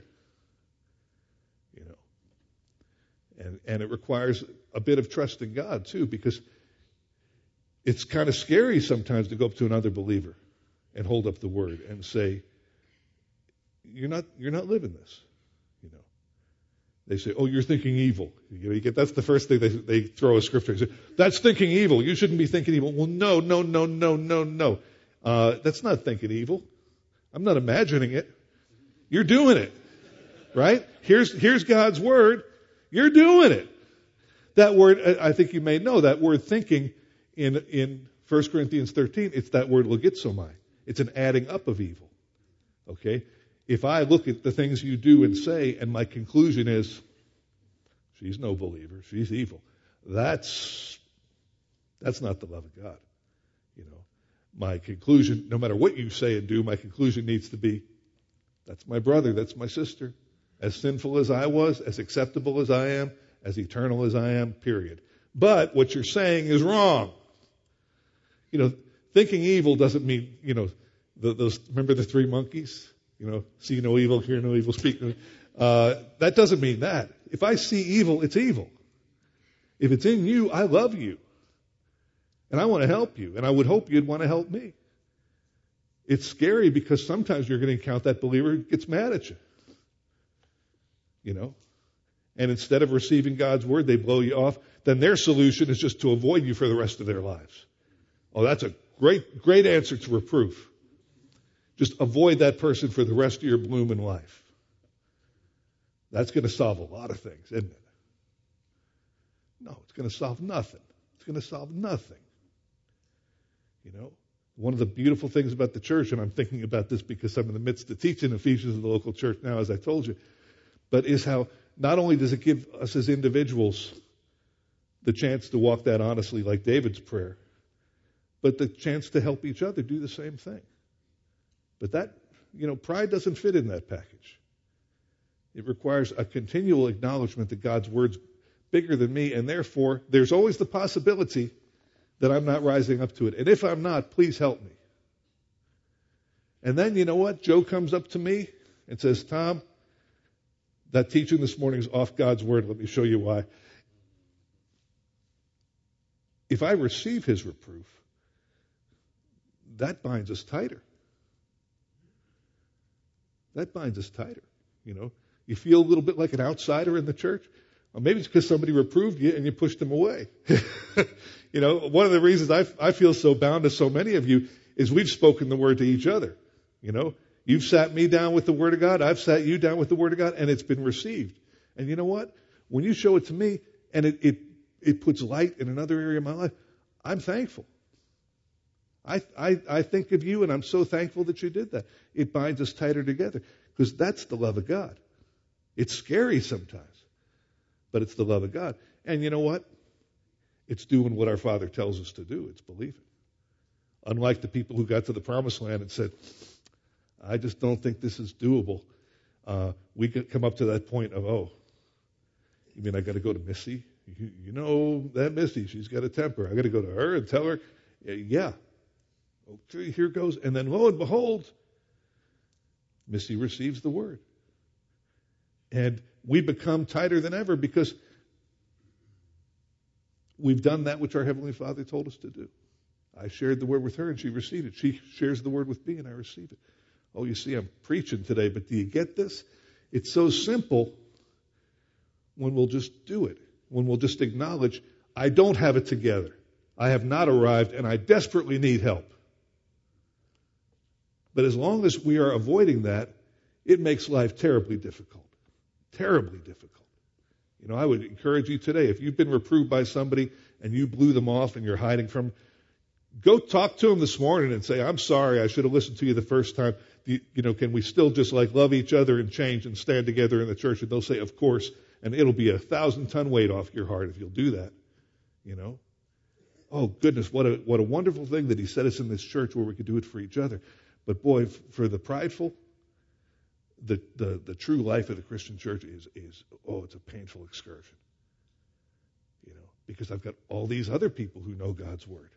And it requires a bit of trust in God, too, because it's kind of scary sometimes to go up to another believer and hold up the Word and say, you're not living this. They say, oh, you're thinking evil. That's the first thing they throw a scripture. They say, that's thinking evil. You shouldn't be thinking evil. Well, no. That's not thinking evil. I'm not imagining it. You're doing it. Right? Here's God's Word. You're doing it. That word, I think you may know, that word thinking in 1 Corinthians 13, it's that word logizomai. It's an adding up of evil. Okay? If I look at the things you do and say, and my conclusion is, she's no believer, she's evil, that's not the love of God. My conclusion, no matter what you say and do, my conclusion needs to be, that's my brother, that's my sister. As sinful as I was, as acceptable as I am, as eternal as I am, period. But what you're saying is wrong. Thinking evil doesn't mean, those, remember the three monkeys? See no evil, hear no evil, speak no evil. That doesn't mean that. If I see evil, it's evil. If it's in you, I love you. And I want to help you. And I would hope you'd want to help me. It's scary because sometimes you're going to encounter that believer who gets mad at you. And instead of receiving God's word, they blow you off. Then their solution is just to avoid you for the rest of their lives. Oh, that's a great answer to reproof. Just avoid that person for the rest of your blooming life. That's going to solve a lot of things, isn't it? No, it's going to solve nothing. It's going to solve nothing. One of the beautiful things about the church, and I'm thinking about this because I'm in the midst of teaching Ephesians in the local church now, as I told you, but is how not only does it give us as individuals the chance to walk that honestly like David's prayer, but the chance to help each other do the same thing. But that, pride doesn't fit in that package. It requires a continual acknowledgement that God's word's bigger than me, and therefore there's always the possibility that I'm not rising up to it. And if I'm not, please help me. And then, you know what? Joe comes up to me and says, Tom, that teaching this morning is off God's word. Let me show you why. If I receive his reproof, that binds us tighter. That binds us tighter. You feel a little bit like an outsider in the church. Or maybe it's because somebody reproved you and you pushed them away. One of the reasons I feel so bound to so many of you is we've spoken the word to each other. You've sat me down with the word of God. I've sat you down with the word of God, and it's been received. And you know what? When you show it to me and it puts light in another area of my life, I'm thankful. I think of you, and I'm so thankful that you did that. It binds us tighter together because that's the love of God. It's scary sometimes, but it's the love of God. And you know what? It's doing what our Father tells us to do. It's believing. Unlike the people who got to the Promised Land and said, I just don't think this is doable. We could come up to that point of, you mean I got to go to Missy? You know that Missy, she's got a temper. I got to go to her and tell her, yeah. Okay, here goes. And then lo and behold, Missy receives the word. And we become tighter than ever because we've done that which our Heavenly Father told us to do. I shared the word with her and she received it. She shares the word with me and I receive it. Oh, you see, I'm preaching today, but do you get this? It's so simple when we'll just do it. When we'll just acknowledge, I don't have it together. I have not arrived and I desperately need help. But as long as we are avoiding that, it makes life terribly difficult. Terribly difficult. I would encourage you today, if you've been reproved by somebody and you blew them off and you're hiding from them, go talk to them this morning and say, I'm sorry, I should have listened to you the first time. Can we still just love each other and change and stand together in the church? And they'll say, of course. And it'll be 1,000-ton weight off your heart if you'll do that. Oh, goodness, what a wonderful thing that he set us in this church where we could do it for each other. But boy, for the prideful, the true life of the Christian church is it's a painful excursion. Because I've got all these other people who know God's word.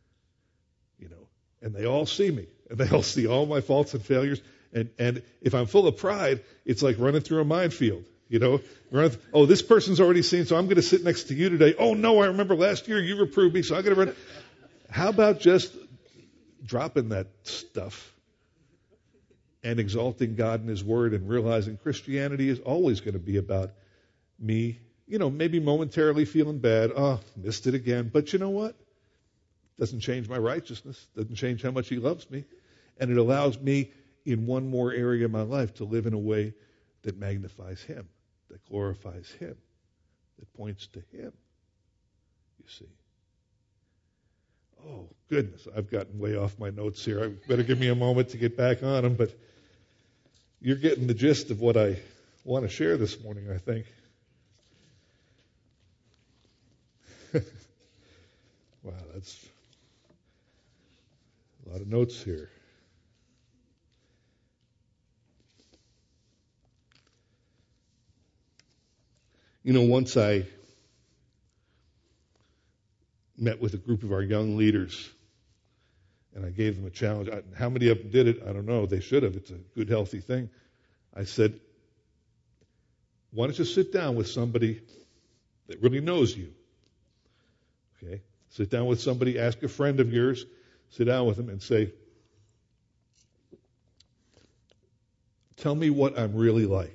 And they all see me. And they all see all my faults and failures. And if I'm full of pride, it's like running through a minefield. This person's already seen, so I'm going to sit next to you today. Oh, no, I remember last year you reproved me, so I'm going to run. How about just dropping that stuff and exalting God and His Word and realizing Christianity is always going to be about me, maybe momentarily feeling bad. Oh, missed it again. But you know what? Doesn't change my righteousness. Doesn't change how much He loves me. And it allows me in one more area of my life to live in a way that magnifies Him, that glorifies Him, that points to Him, you see. Oh, goodness, I've gotten way off my notes here. I better give me a moment to get back on them, but you're getting the gist of what I want to share this morning, I think. Wow, that's a A lot of notes here. Once I met with a group of our young leaders, and I gave them a challenge. How many of them did it? I don't know. They should have. It's a good, healthy thing. I said, why don't you sit down with somebody that really knows you? Okay? Sit down with somebody, ask a friend of yours, sit down with them and say, tell me what I'm really like.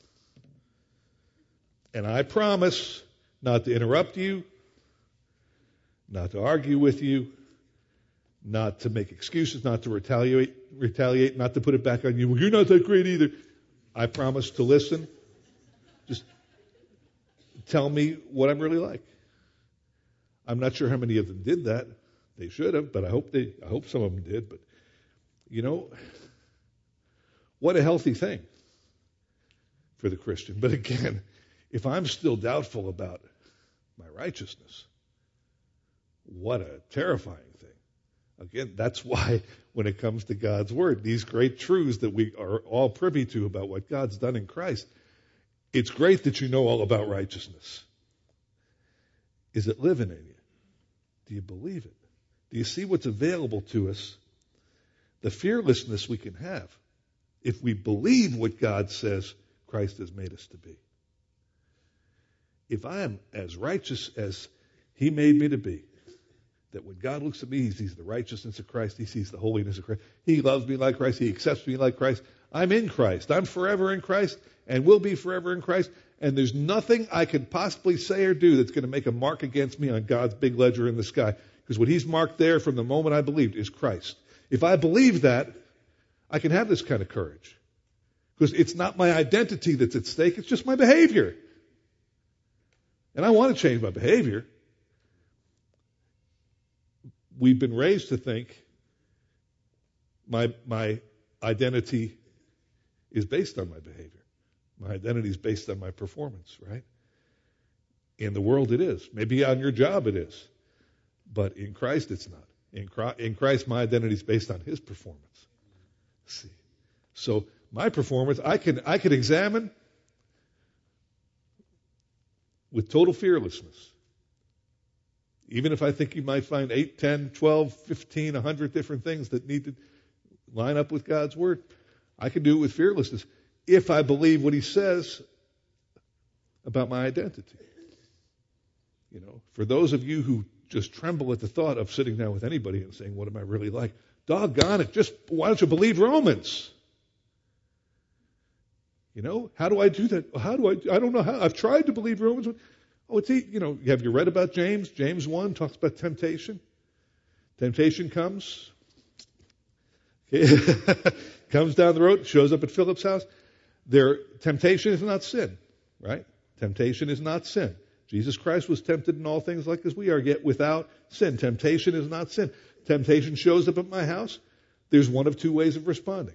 And I promise not to interrupt you, not to argue with you, not to make excuses, not to retaliate, not to put it back on you. Well, you're not that great either. I promise to listen. Just tell me what I'm really like. I'm not sure how many of them did that. They should have, but I hope some of them did. But what a healthy thing for the Christian. But again, if I'm still doubtful about my righteousness, what a terrifying thing. Again, that's why when it comes to God's Word, these great truths that we are all privy to about what God's done in Christ, it's great that you know all about righteousness. Is it living in you? Do you believe it? Do you see what's available to us? The fearlessness we can have if we believe what God says Christ has made us to be. If I am as righteous as He made me to be, that when God looks at me, He sees the righteousness of Christ, He sees the holiness of Christ, He loves me like Christ, He accepts me like Christ, I'm in Christ, I'm forever in Christ, and will be forever in Christ, and there's nothing I could possibly say or do that's going to make a mark against me on God's big ledger in the sky, because what He's marked there from the moment I believed is Christ. If I believe that, I can have this kind of courage, because it's not my identity that's at stake, it's just my behavior. And I want to change my behavior. We've been raised to think my identity is based on my behavior. My identity is based on my performance, right? In the world it is. Maybe on your job it is. But in Christ it's not. In Christ my identity is based on His performance. See. So my performance I could examine with total fearlessness. Even if I think you might find 8, 10, 12, 15, 100 different things that need to line up with God's Word, I can do it with fearlessness if I believe what He says about my identity. For those of you who just tremble at the thought of sitting down with anybody and saying, what am I really like? Doggone it, why don't you believe Romans? How do I do that? I don't know how. I've tried to believe Romans. Oh, have you read about James? James 1 talks about temptation. Temptation comes. Comes down the road, shows up at Philip's house. Temptation is not sin, right? Temptation is not sin. Jesus Christ was tempted in all things like as we are, yet without sin. Temptation is not sin. Temptation shows up at my house. There's one of two ways of responding.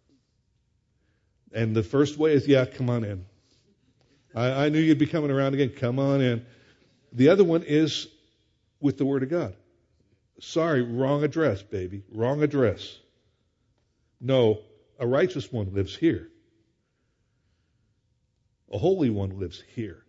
And the first way is, yeah, come on in. I knew you'd be coming around again. Come on in. The other one is with the Word of God. Sorry, wrong address, baby. Wrong address. No, a righteous one lives here. A holy one lives here.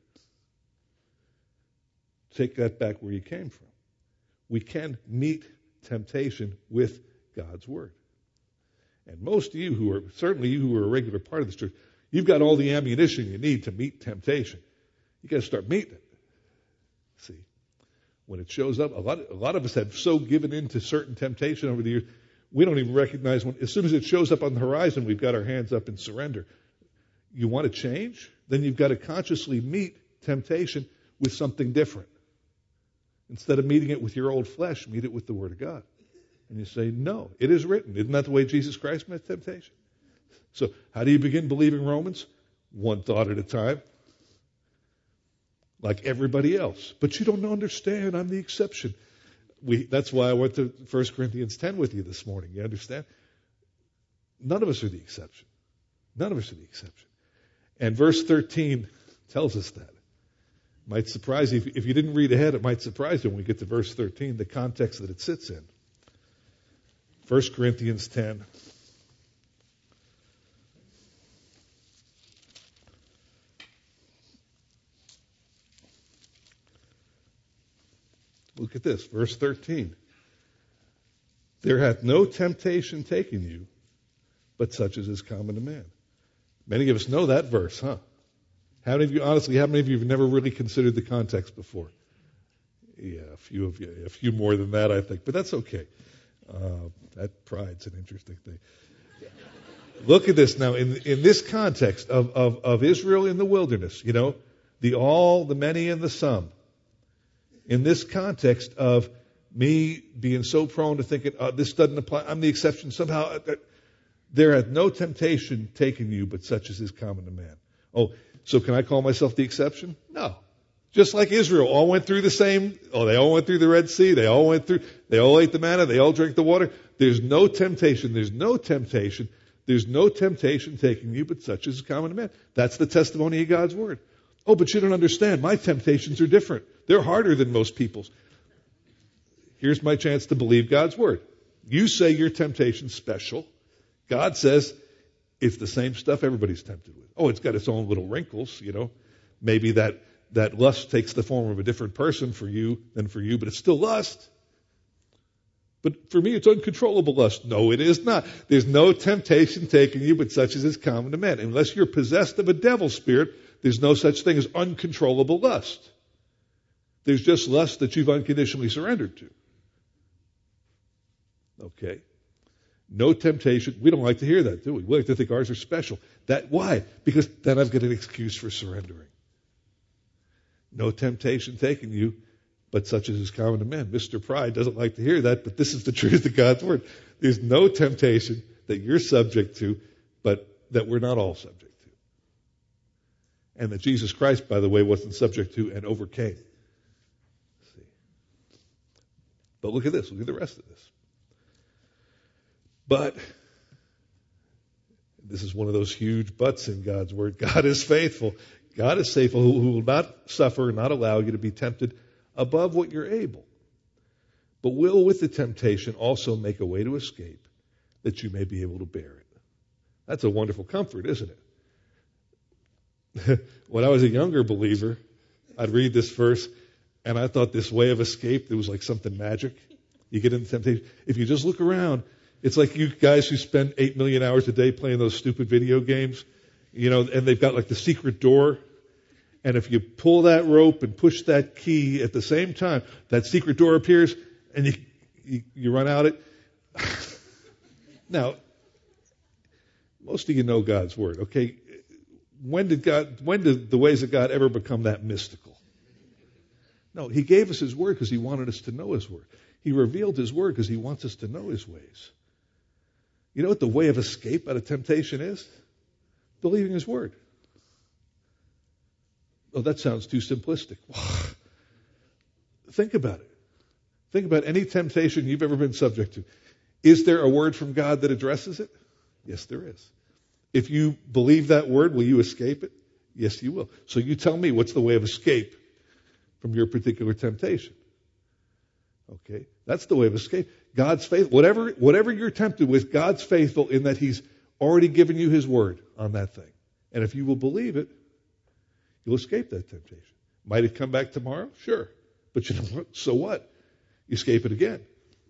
Take that back where you came from. We can meet temptation with God's Word. And most of you certainly you who are a regular part of this church, you've got all the ammunition you need to meet temptation. You got to start meeting it. See, when it shows up, a lot of us have so given in to certain temptation over the years, we don't even recognize when. As soon as it shows up on the horizon, we've got our hands up in surrender. You want to change? Then you've got to consciously meet temptation with something different. Instead of meeting it with your old flesh, meet it with the Word of God. And you say, no, it is written. Isn't that the way Jesus Christ met temptation? So how do you begin believing Romans? One thought at a time. Like everybody else. But you don't understand. I'm the exception. That's why I went to 1 Corinthians 10 with you this morning. You understand? None of us are the exception. None of us are the exception. And verse 13 tells us that. Might surprise you. If you didn't read ahead, it might surprise you when we get to verse 13, the context that it sits in. 1 Corinthians 10. Look at this, verse 13. There hath no temptation taken you, but such as is common to man. Many of us know that verse, huh? How many of you, honestly, how many of you have never really considered the context before? Yeah, a few of you, a few more than that, I think, but that's okay. That pride's an interesting thing. Look at this now, in this context of Israel in the wilderness, the all, the many, and the some. In this context of me being so prone to thinking, this doesn't apply, I'm the exception somehow. There hath no temptation taken you, but such as is common to man. Oh, so can I call myself the exception? No. Just like Israel, all went through the same, they all went through the Red Sea, they all ate the manna, they all drank the water. There's no temptation taking you, but such as is common to man. That's the testimony of God's word. Oh, but you don't understand. My temptations are different. They're harder than most people's. Here's my chance to believe God's word. You say your temptation's special. God says it's the same stuff everybody's tempted with. Oh, it's got its own little wrinkles, Maybe that lust takes the form of a different person for you than for you, but it's still lust. But for me, it's uncontrollable lust. No, it is not. There's no temptation taking you, but such as is common to men. Unless you're possessed of a devil spirit, there's no such thing as uncontrollable lust. There's just lust that you've unconditionally surrendered to. Okay. No temptation. We don't like to hear that, do we? We like to think ours are special. Why? Because then I've got an excuse for surrendering. No temptation taking you, but such as is common to men. Mr. Pride doesn't like to hear that, but this is the truth of God's word. There's no temptation that you're subject to, but that we're not all subject to. And that Jesus Christ, by the way, wasn't subject to and overcame. See. But look at this. Look at the rest of this. But, this is one of those huge buts in God's word. God is faithful. God is faithful, who will not suffer, not allow you to be tempted above what you're able, but will with the temptation also make a way to escape, that you may be able to bear it. That's a wonderful comfort, isn't it? When I was a younger believer, I'd read this verse, and I thought this way of escape, it was like something magic. You get into temptation. If you just look around, it's like you guys who spend 8 million hours a day playing those stupid video games, and they've got like the secret door. And if you pull that rope and push that key at the same time, that secret door appears and you run out it. Now, most of you know God's word, okay? When did the ways of God ever become that mystical? No, he gave us his word because he wanted us to know his word. He revealed his word because he wants us to know his ways. You know what the way of escape out of temptation is? Believing his word. Oh, that sounds too simplistic. Think about it. Think about any temptation you've ever been subject to. Is there a word from God that addresses it? Yes, there is. If you believe that word, will you escape it? Yes, you will. So you tell me, what's the way of escape from your particular temptation? Okay, that's the way of escape. God's faithful. Whatever you're tempted with, God's faithful in that he's already given you his word on that thing. And if you will believe it, you'll escape that temptation. Might it come back tomorrow? Sure. But you know what? So what? You escape it again.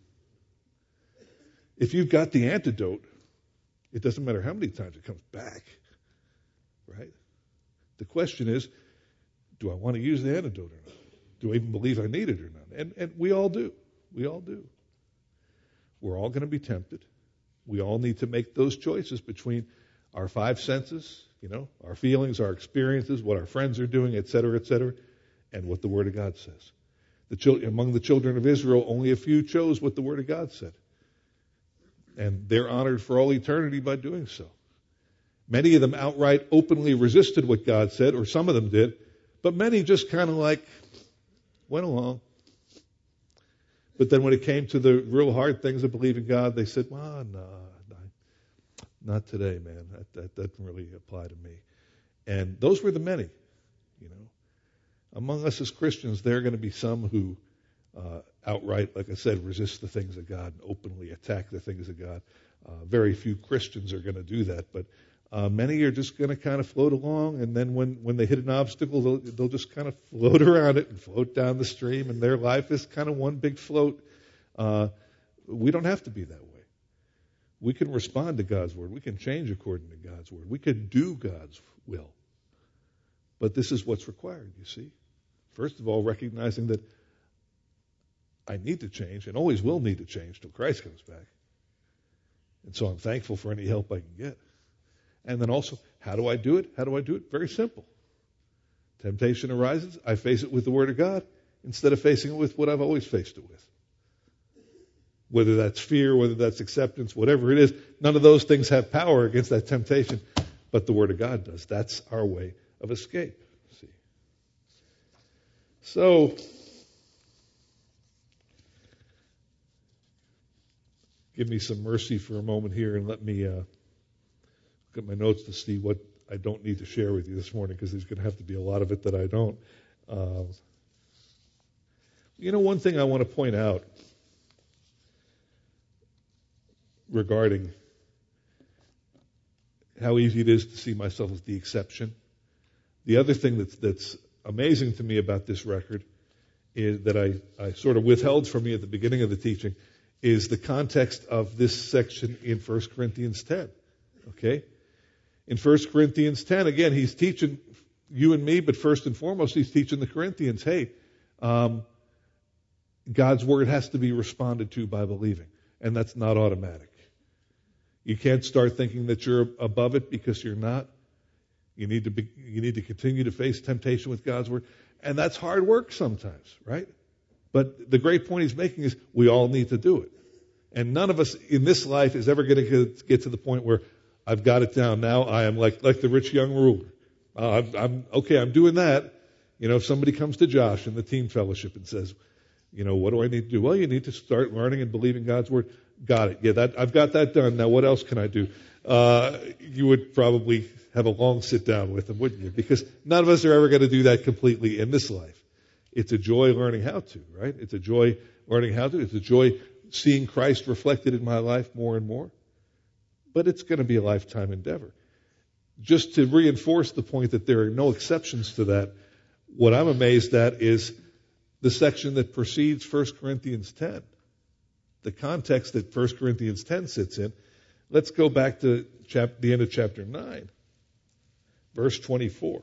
If you've got the antidote, it doesn't matter how many times it comes back. Right? The question is, do I want to use the antidote or not? Do I even believe I need it or not? And we all do. We all do. We're all going to be tempted. We all need to make those choices between our five senses, our feelings, our experiences, what our friends are doing, et cetera, and what the Word of God says. Among the children of Israel, only a few chose what the Word of God said. And they're honored for all eternity by doing so. Many of them outright openly resisted what God said, or some of them did, but many just kind of went along. But then when it came to the real hard things of believing God, they said, well, no, not today, man. That doesn't really apply to me. And those were the many, Among us as Christians, there are going to be some who outright, like I said, resist the things of God and openly attack the things of God. Very few Christians are going to do that, but many are just going to kind of float along, and then when they hit an obstacle, they'll just kind of float around it and float down the stream, and their life is kind of one big float. We don't have to be that way. We can respond to God's word. We can change according to God's word. We can do God's will. But this is what's required, you see. First of all, recognizing that I need to change and always will need to change till Christ comes back. And so I'm thankful for any help I can get. And then also, how do I do it? How do I do it? Very simple. Temptation arises, I face it with the Word of God instead of facing it with what I've always faced it with. Whether that's fear, whether that's acceptance, whatever it is, none of those things have power against that temptation, but the Word of God does. That's our way of escape. See? So, give me some mercy for a moment here and let me look at my notes to see what I don't need to share with you this morning, because there's going to have to be a lot of it that I don't. One thing I want to point out regarding how easy it is to see myself as the exception. The other thing that's amazing to me about this record is that I sort of withheld from you at the beginning of the teaching is the context of this section in 1 Corinthians 10. Okay? In 1 Corinthians 10, again, he's teaching you and me, but first and foremost, he's teaching the Corinthians, hey, God's word has to be responded to by believing, and that's not automatic. You can't start thinking that you're above it because you're not. You need to continue to face temptation with God's word, and that's hard work sometimes, right? But the great point he's making is we all need to do it. And none of us in this life is ever going to get to the point where I've got it down. Now I am like the rich young ruler. I'm doing that. If somebody comes to Josh in the teen fellowship and says, what do I need to do? Well, you need to start learning and believing God's word. Got it. Yeah, I've got that done. Now what else can I do? You would probably have a long sit down with him, wouldn't you? Because none of us are ever going to do that completely in this life. It's a joy learning how to, right? It's a joy learning how to. It's a joy seeing Christ reflected in my life more and more. But it's going to be a lifetime endeavor. Just to reinforce the point that there are no exceptions to that, what I'm amazed at is the section that precedes 1 Corinthians 10. The context that 1 Corinthians 10 sits in. Let's go back to the end of chapter 9, verse 24.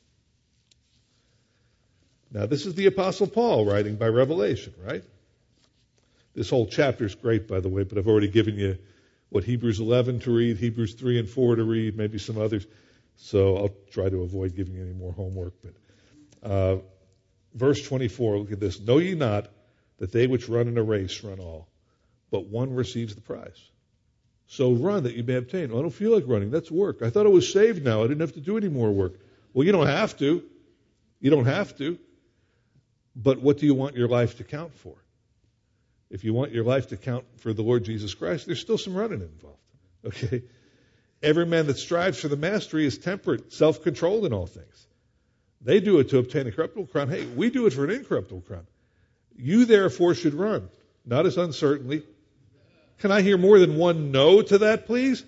Now, this is the Apostle Paul writing by revelation, right? This whole chapter is great, by the way, but I've already given you what Hebrews 11 to read, Hebrews 3 and 4 to read, maybe some others. So I'll try to avoid giving you any more homework. But verse 24, look at this. Know ye not that they which run in a race run all, but one receives the prize. So run that you may obtain. Well, I don't feel like running. That's work. I thought I was saved now. I didn't have to do any more work. Well, you don't have to. You don't have to. But what do you want your life to count for? If you want your life to count for the Lord Jesus Christ, there's still some running involved. Okay? Every man that strives for the mastery is temperate, self-controlled in all things. They do it to obtain a corruptible crown. Hey, we do it for an incorruptible crown. You therefore should run, not as uncertainly. Can I hear more than one no to that, please?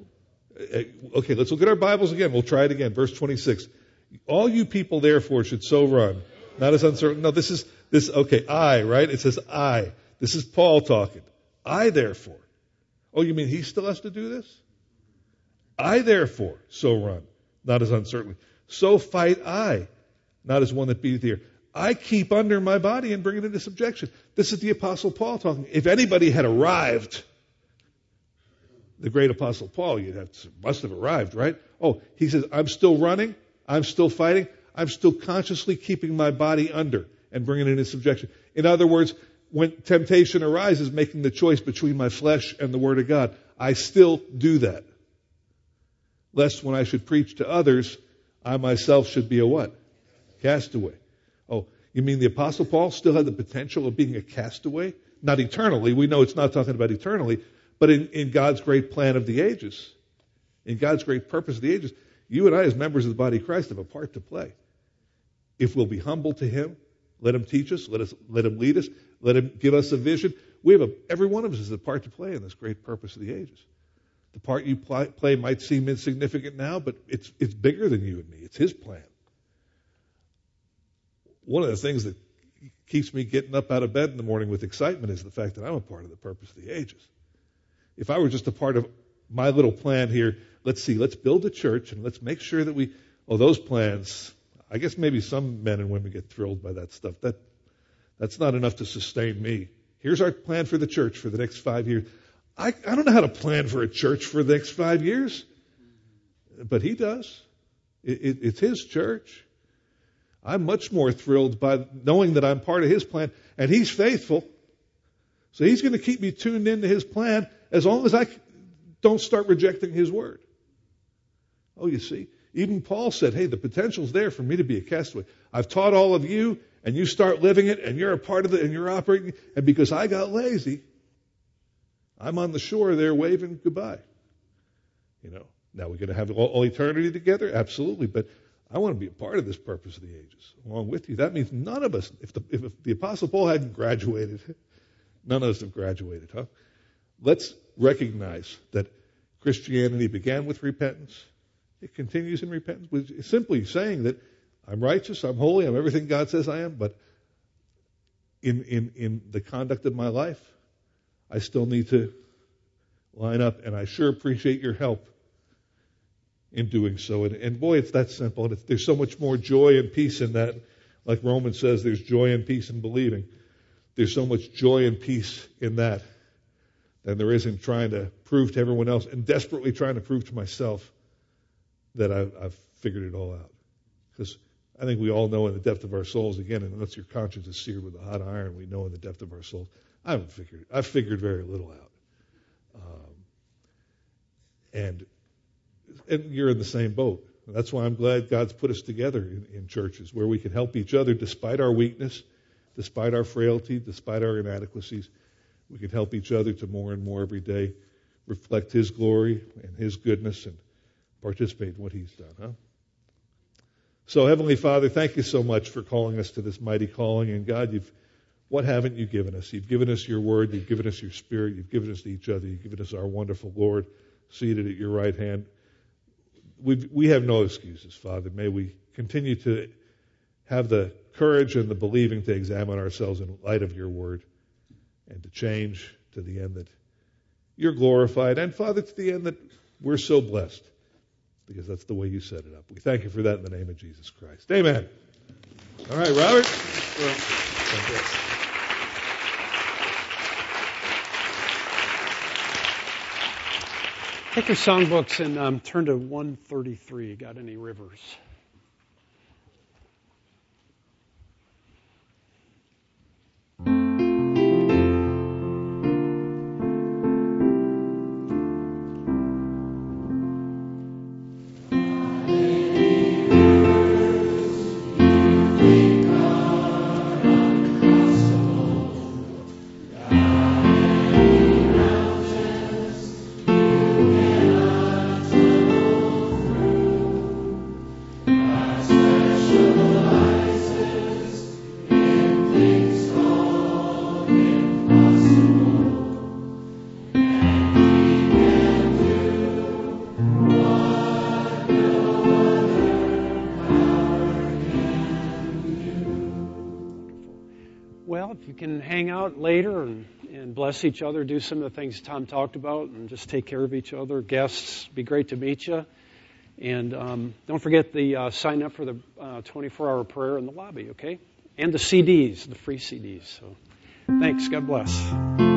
Okay, let's look at our Bibles again. We'll try it again. Verse 26. All you people therefore should so run, not as uncertain. No, I, right? It says I. This is Paul talking. I therefore. Oh, you mean he still has to do this? I therefore so run, not as uncertainly. So fight I, not as one that beateth the air. I keep under my body and bring it into subjection. This is the Apostle Paul talking. If anybody had arrived, the great Apostle Paul, must have arrived, right? Oh, he says, I'm still running. I'm still fighting. I'm still consciously keeping my body under and bringing it into subjection. In other words, when temptation arises, making the choice between my flesh and the Word of God, I still do that. Lest when I should preach to others, I myself should be a what? Castaway. Oh, you mean the Apostle Paul still had the potential of being a castaway? Not eternally. We know it's not talking about eternally, but in God's great plan of the ages, in God's great purpose of the ages, you and I as members of the body of Christ have a part to play. If we'll be humble to Him Let Him teach us. Let Him lead us. Let Him give us a vision. Every one of us has a part to play in this great purpose of the ages. The part you play might seem insignificant now, but it's bigger than you and me. It's His plan. One of the things that keeps me getting up out of bed in the morning with excitement is the fact that I'm a part of the purpose of the ages. If I were just a part of my little plan here, let's build a church and let's make sure that those plans, I guess maybe some men and women get thrilled by that stuff. That's not enough to sustain me. Here's our plan for the church for the next 5 years. I don't know how to plan for a church for the next 5 years, but He does. It's His church. I'm much more thrilled by knowing that I'm part of His plan, and He's faithful. So He's going to keep me tuned into His plan as long as I don't start rejecting His word. Oh, you see, even Paul said, hey, the potential's there for me to be a castaway. I've taught all of you, and you start living it, and you're a part of it, and you're operating, and because I got lazy, I'm on the shore there waving goodbye. Now we're going to have all eternity together? Absolutely, but I want to be a part of this purpose of the ages along with you. That means none of us, if the Apostle Paul hadn't graduated, none of us have graduated, huh? Let's recognize that Christianity began with repentance. It continues in repentance, which is simply saying that I'm righteous, I'm holy, I'm everything God says I am, but in the conduct of my life, I still need to line up, and I sure appreciate your help in doing so. And boy, it's that simple. And there's so much more joy and peace in that. Like Romans says, there's joy and peace in believing. There's so much joy and peace in that than there is in trying to prove to everyone else and desperately trying to prove to myself that I've figured it all out. Because I think we all know in the depth of our souls, again, unless your conscience is seared with a hot iron, we know in the depth of our souls, I've figured very little out. And you're in the same boat. And that's why I'm glad God's put us together in churches where we can help each other despite our weakness, despite our frailty, despite our inadequacies. We can help each other to more and more every day reflect His glory and His goodness and participate in what He's done. Huh? So, Heavenly Father, thank you so much for calling us to this mighty calling. And God, what haven't you given us? You've given us your word. You've given us your Spirit. You've given us to each other. You've given us our wonderful Lord seated at your right hand. We have no excuses, Father. May we continue to have the courage and the believing to examine ourselves in light of your word and to change to the end that you're glorified. And, Father, to the end that we're so blessed because that's the way you set it up. We thank you for that in the name of Jesus Christ. Amen. All right, Robert. Take your songbooks and turn to 133. Got any rivers? If you can hang out later and bless each other, do some of the things Tom talked about, and just take care of each other. Guests, be great to meet you. And don't forget the sign up for the 24-hour prayer in the lobby, okay? And the CDs, the free CDs. So thanks. God bless.